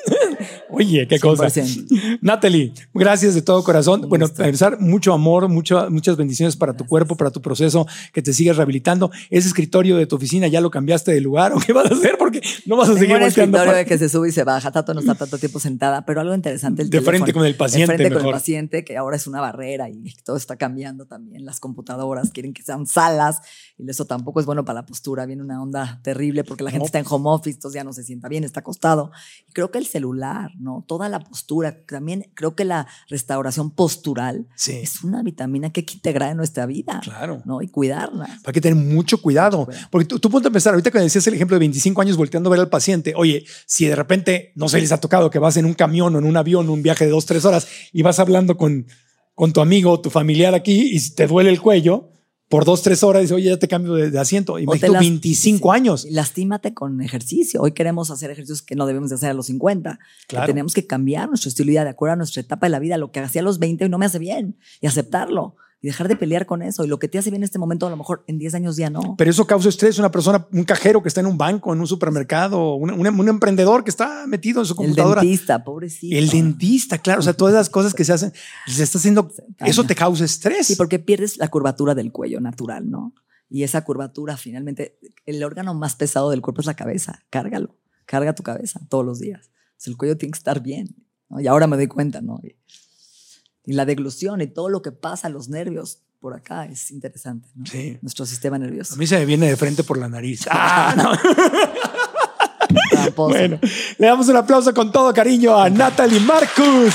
Oye, qué cosa. cien por ciento. Natalie, gracias de todo corazón. Un bueno, para empezar, mucho amor, mucho, muchas bendiciones para gracias. Tu cuerpo, para tu proceso, que te sigas rehabilitando. Ese escritorio de tu oficina, ¿ya lo cambiaste de lugar o qué vas a hacer? Porque no vas a Tengo seguir un volteando. escritorio de que se sube y se baja. Tato no está tanto tiempo sentada, pero algo interesante. El de teléfono. frente con el paciente. De frente mejor. con el paciente, que ahora es una barrera y todo está cambiando también. Las computadoras quieren que sean salas y eso tampoco es bueno para la postura. Viene una onda terrible porque la gente no. está en home office, entonces ya no se sienta bien, está acostado. Y creo que el celular, ¿no? Toda la postura, también creo que la restauración postural sí. es una vitamina que hay que integrar en nuestra vida. Claro. ¿No? Y cuidarla. Hay que tener mucho cuidado. Mucho porque tú, tú ponte a pensar, ahorita que decías el ejemplo de veinticinco años volteando a ver al paciente, oye, si de repente, no sé, les ha tocado que vas en un camión o en un avión, un viaje de dos, tres horas y vas hablando con, con tu amigo o tu familiar aquí y te duele el cuello, por dos, tres horas, dice, oye, ya te cambio de, de asiento. Y O me te quedo las- veinticinco sí, años. y Lastímate con ejercicio. Hoy queremos hacer ejercicios que no debemos de hacer a los cincuenta. Claro. Que tenemos que cambiar nuestro estilo de vida de acuerdo a nuestra etapa de la vida. Lo que hacía a los veinte hoy no me hace bien. Y aceptarlo. Y dejar de pelear con eso. Y lo que te hace bien en este momento, a lo mejor en diez años ya no. Pero eso causa estrés. Una persona, un cajero que está en un banco, en un supermercado, un, un, un emprendedor que está metido en su El computadora. dentista, pobrecito. El dentista, claro. O sea, todas las cosas que se hacen, se está haciendo, eso te causa estrés. Sí, porque pierdes la curvatura del cuello natural, ¿no? Y esa curvatura, finalmente, el órgano más pesado del cuerpo es la cabeza. Cárgalo. Carga tu cabeza todos los días. Entonces, el cuello tiene que estar bien, ¿no? Y ahora me doy cuenta, ¿no? Y, y la deglución y todo lo que pasa a los nervios por acá es interesante, ¿no? Sí. Nuestro sistema nervioso. A mí se me viene de frente por la nariz. Ah, no. Tramposo. Bueno, le damos un aplauso con todo cariño a Natalie Marcus.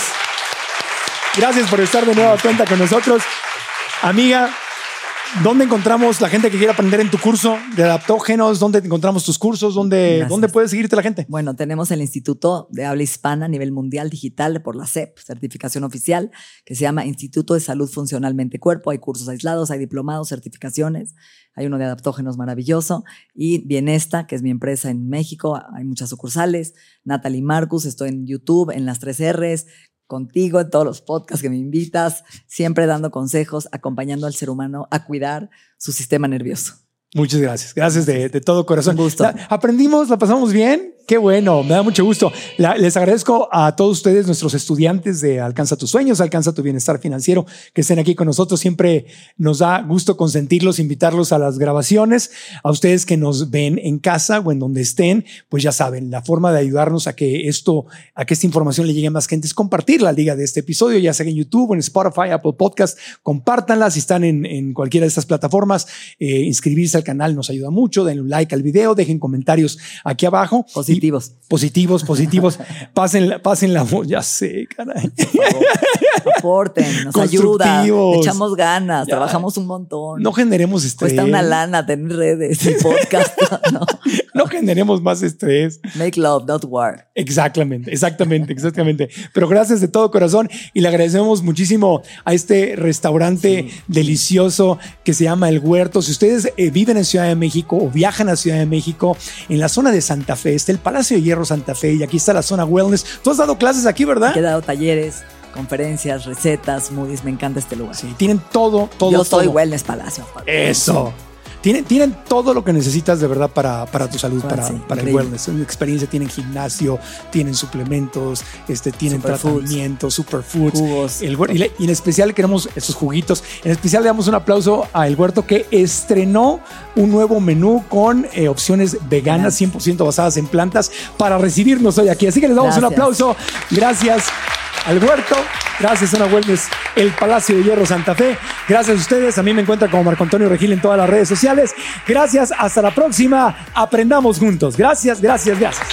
Gracias por estar de nueva cuenta con nosotros. Amiga, ¿dónde encontramos la gente que quiere aprender en tu curso de adaptógenos? ¿Dónde encontramos tus cursos? ¿Dónde, Gracias. ¿dónde puede seguirte la gente? Bueno, tenemos el Instituto de Habla Hispana a nivel mundial digital por la C E P, certificación oficial, que se llama Instituto de Salud Funcional Mente Cuerpo. Hay cursos aislados, hay diplomados, certificaciones. Hay uno de adaptógenos maravilloso. Y Bienesta, que es mi empresa en México. Hay muchas sucursales. Natalie Marcus, estoy en YouTube, en las tres R's, contigo, en todos los podcasts que me invitas, siempre dando consejos, acompañando al ser humano a cuidar su sistema nervioso. Muchas gracias. Gracias de, de todo corazón. Un gusto. La- aprendimos, la pasamos bien. Qué bueno, me da mucho gusto. La- les agradezco a todos ustedes, nuestros estudiantes de Alcanza tus sueños, Alcanza tu bienestar financiero, que estén aquí con nosotros. Siempre nos da gusto consentirlos, invitarlos a las grabaciones. A ustedes que nos ven en casa o en donde estén, pues ya saben, la forma de ayudarnos a que esto, a que esta información le llegue a más gente es compartir la liga de este episodio, ya sea en YouTube o en Spotify, Apple Podcast. Compártanla si están en, en cualquiera de estas plataformas. Eh, inscribirse al canal nos ayuda mucho. Denle un like al video, dejen comentarios aquí abajo. Positivos. Y positivos, positivos. pasen, pasen la voz. Ya sé, caray. Por favor, aporten, nos ayuda, Constructivos. le echamos ganas, Ya. trabajamos un montón. No generemos estrés. Cuesta una lana tener redes y podcast. ¿No? No generemos más estrés. Make love, not war. Exactamente, exactamente, exactamente. Pero gracias de todo corazón y le agradecemos muchísimo a este restaurante Sí. delicioso que se llama El Huerto. Si ustedes eh, viven en Ciudad de México o viajan a Ciudad de México, en la zona de Santa Fe está el Palacio de Hierro Santa Fe y aquí está la zona Wellness. Tú has dado clases aquí, ¿verdad? He dado talleres, conferencias, recetas, smoothies. Me encanta este lugar. Sí, tienen todo, todo. Yo soy todo. Wellness Palacio. Eso. Tienen, tienen todo lo que necesitas de verdad para, para tu salud, para, Sí, para el increíble. wellness. En experiencia tienen gimnasio, tienen suplementos, este, tienen Superfoods. tratamientos, superfoods. Jugos. El huer- y, le- y en especial queremos esos juguitos. En especial le damos un aplauso a El Huerto que estrenó un nuevo menú con eh, opciones veganas cien por ciento basadas en plantas para recibirnos hoy aquí. Así que les damos un Gracias. aplauso. Gracias al Huerto. Gracias, Zona Wellness, el Palacio de Hierro Santa Fe. Gracias a ustedes. A mí me encuentran como Marco Antonio Regil en todas las redes sociales. Gracias. Hasta la próxima. Aprendamos juntos. Gracias, gracias, gracias.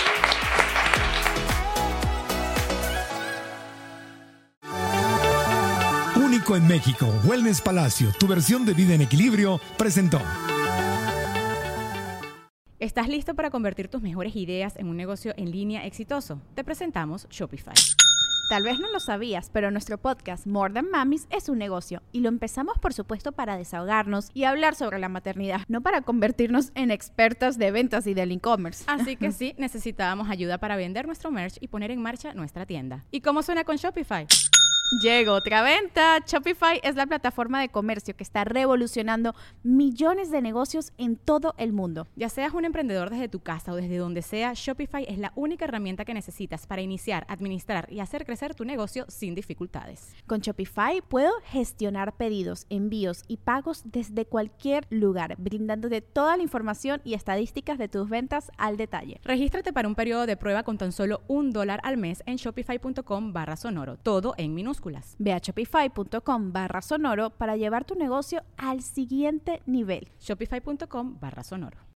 Único en México, Wellness Palacio, tu versión de vida en equilibrio, presentó. ¿Estás listo para convertir tus mejores ideas en un negocio en línea exitoso? Te presentamos Shopify. Tal vez no lo sabías, pero nuestro podcast More Than Mamis es un negocio y lo empezamos por supuesto para desahogarnos y hablar sobre la maternidad, no para convertirnos en expertas de ventas y del e-commerce. Así que sí, necesitábamos ayuda para vender nuestro merch y poner en marcha nuestra tienda. ¿Y cómo suena con Shopify? Llegó otra venta. Shopify es la plataforma de comercio que está revolucionando millones de negocios en todo el mundo. Ya seas un emprendedor desde tu casa o desde donde sea, Shopify es la única herramienta que necesitas para iniciar, administrar y hacer crecer tu negocio sin dificultades. Con Shopify puedo gestionar pedidos, envíos y pagos desde cualquier lugar, brindándote toda la información y estadísticas de tus ventas al detalle. Regístrate para un periodo de prueba con tan solo un dólar al mes en shopify.com barra sonoro, todo en minúsculas. Ve a shopify.com barra sonoro para llevar tu negocio al siguiente nivel. Shopify.com barra sonoro.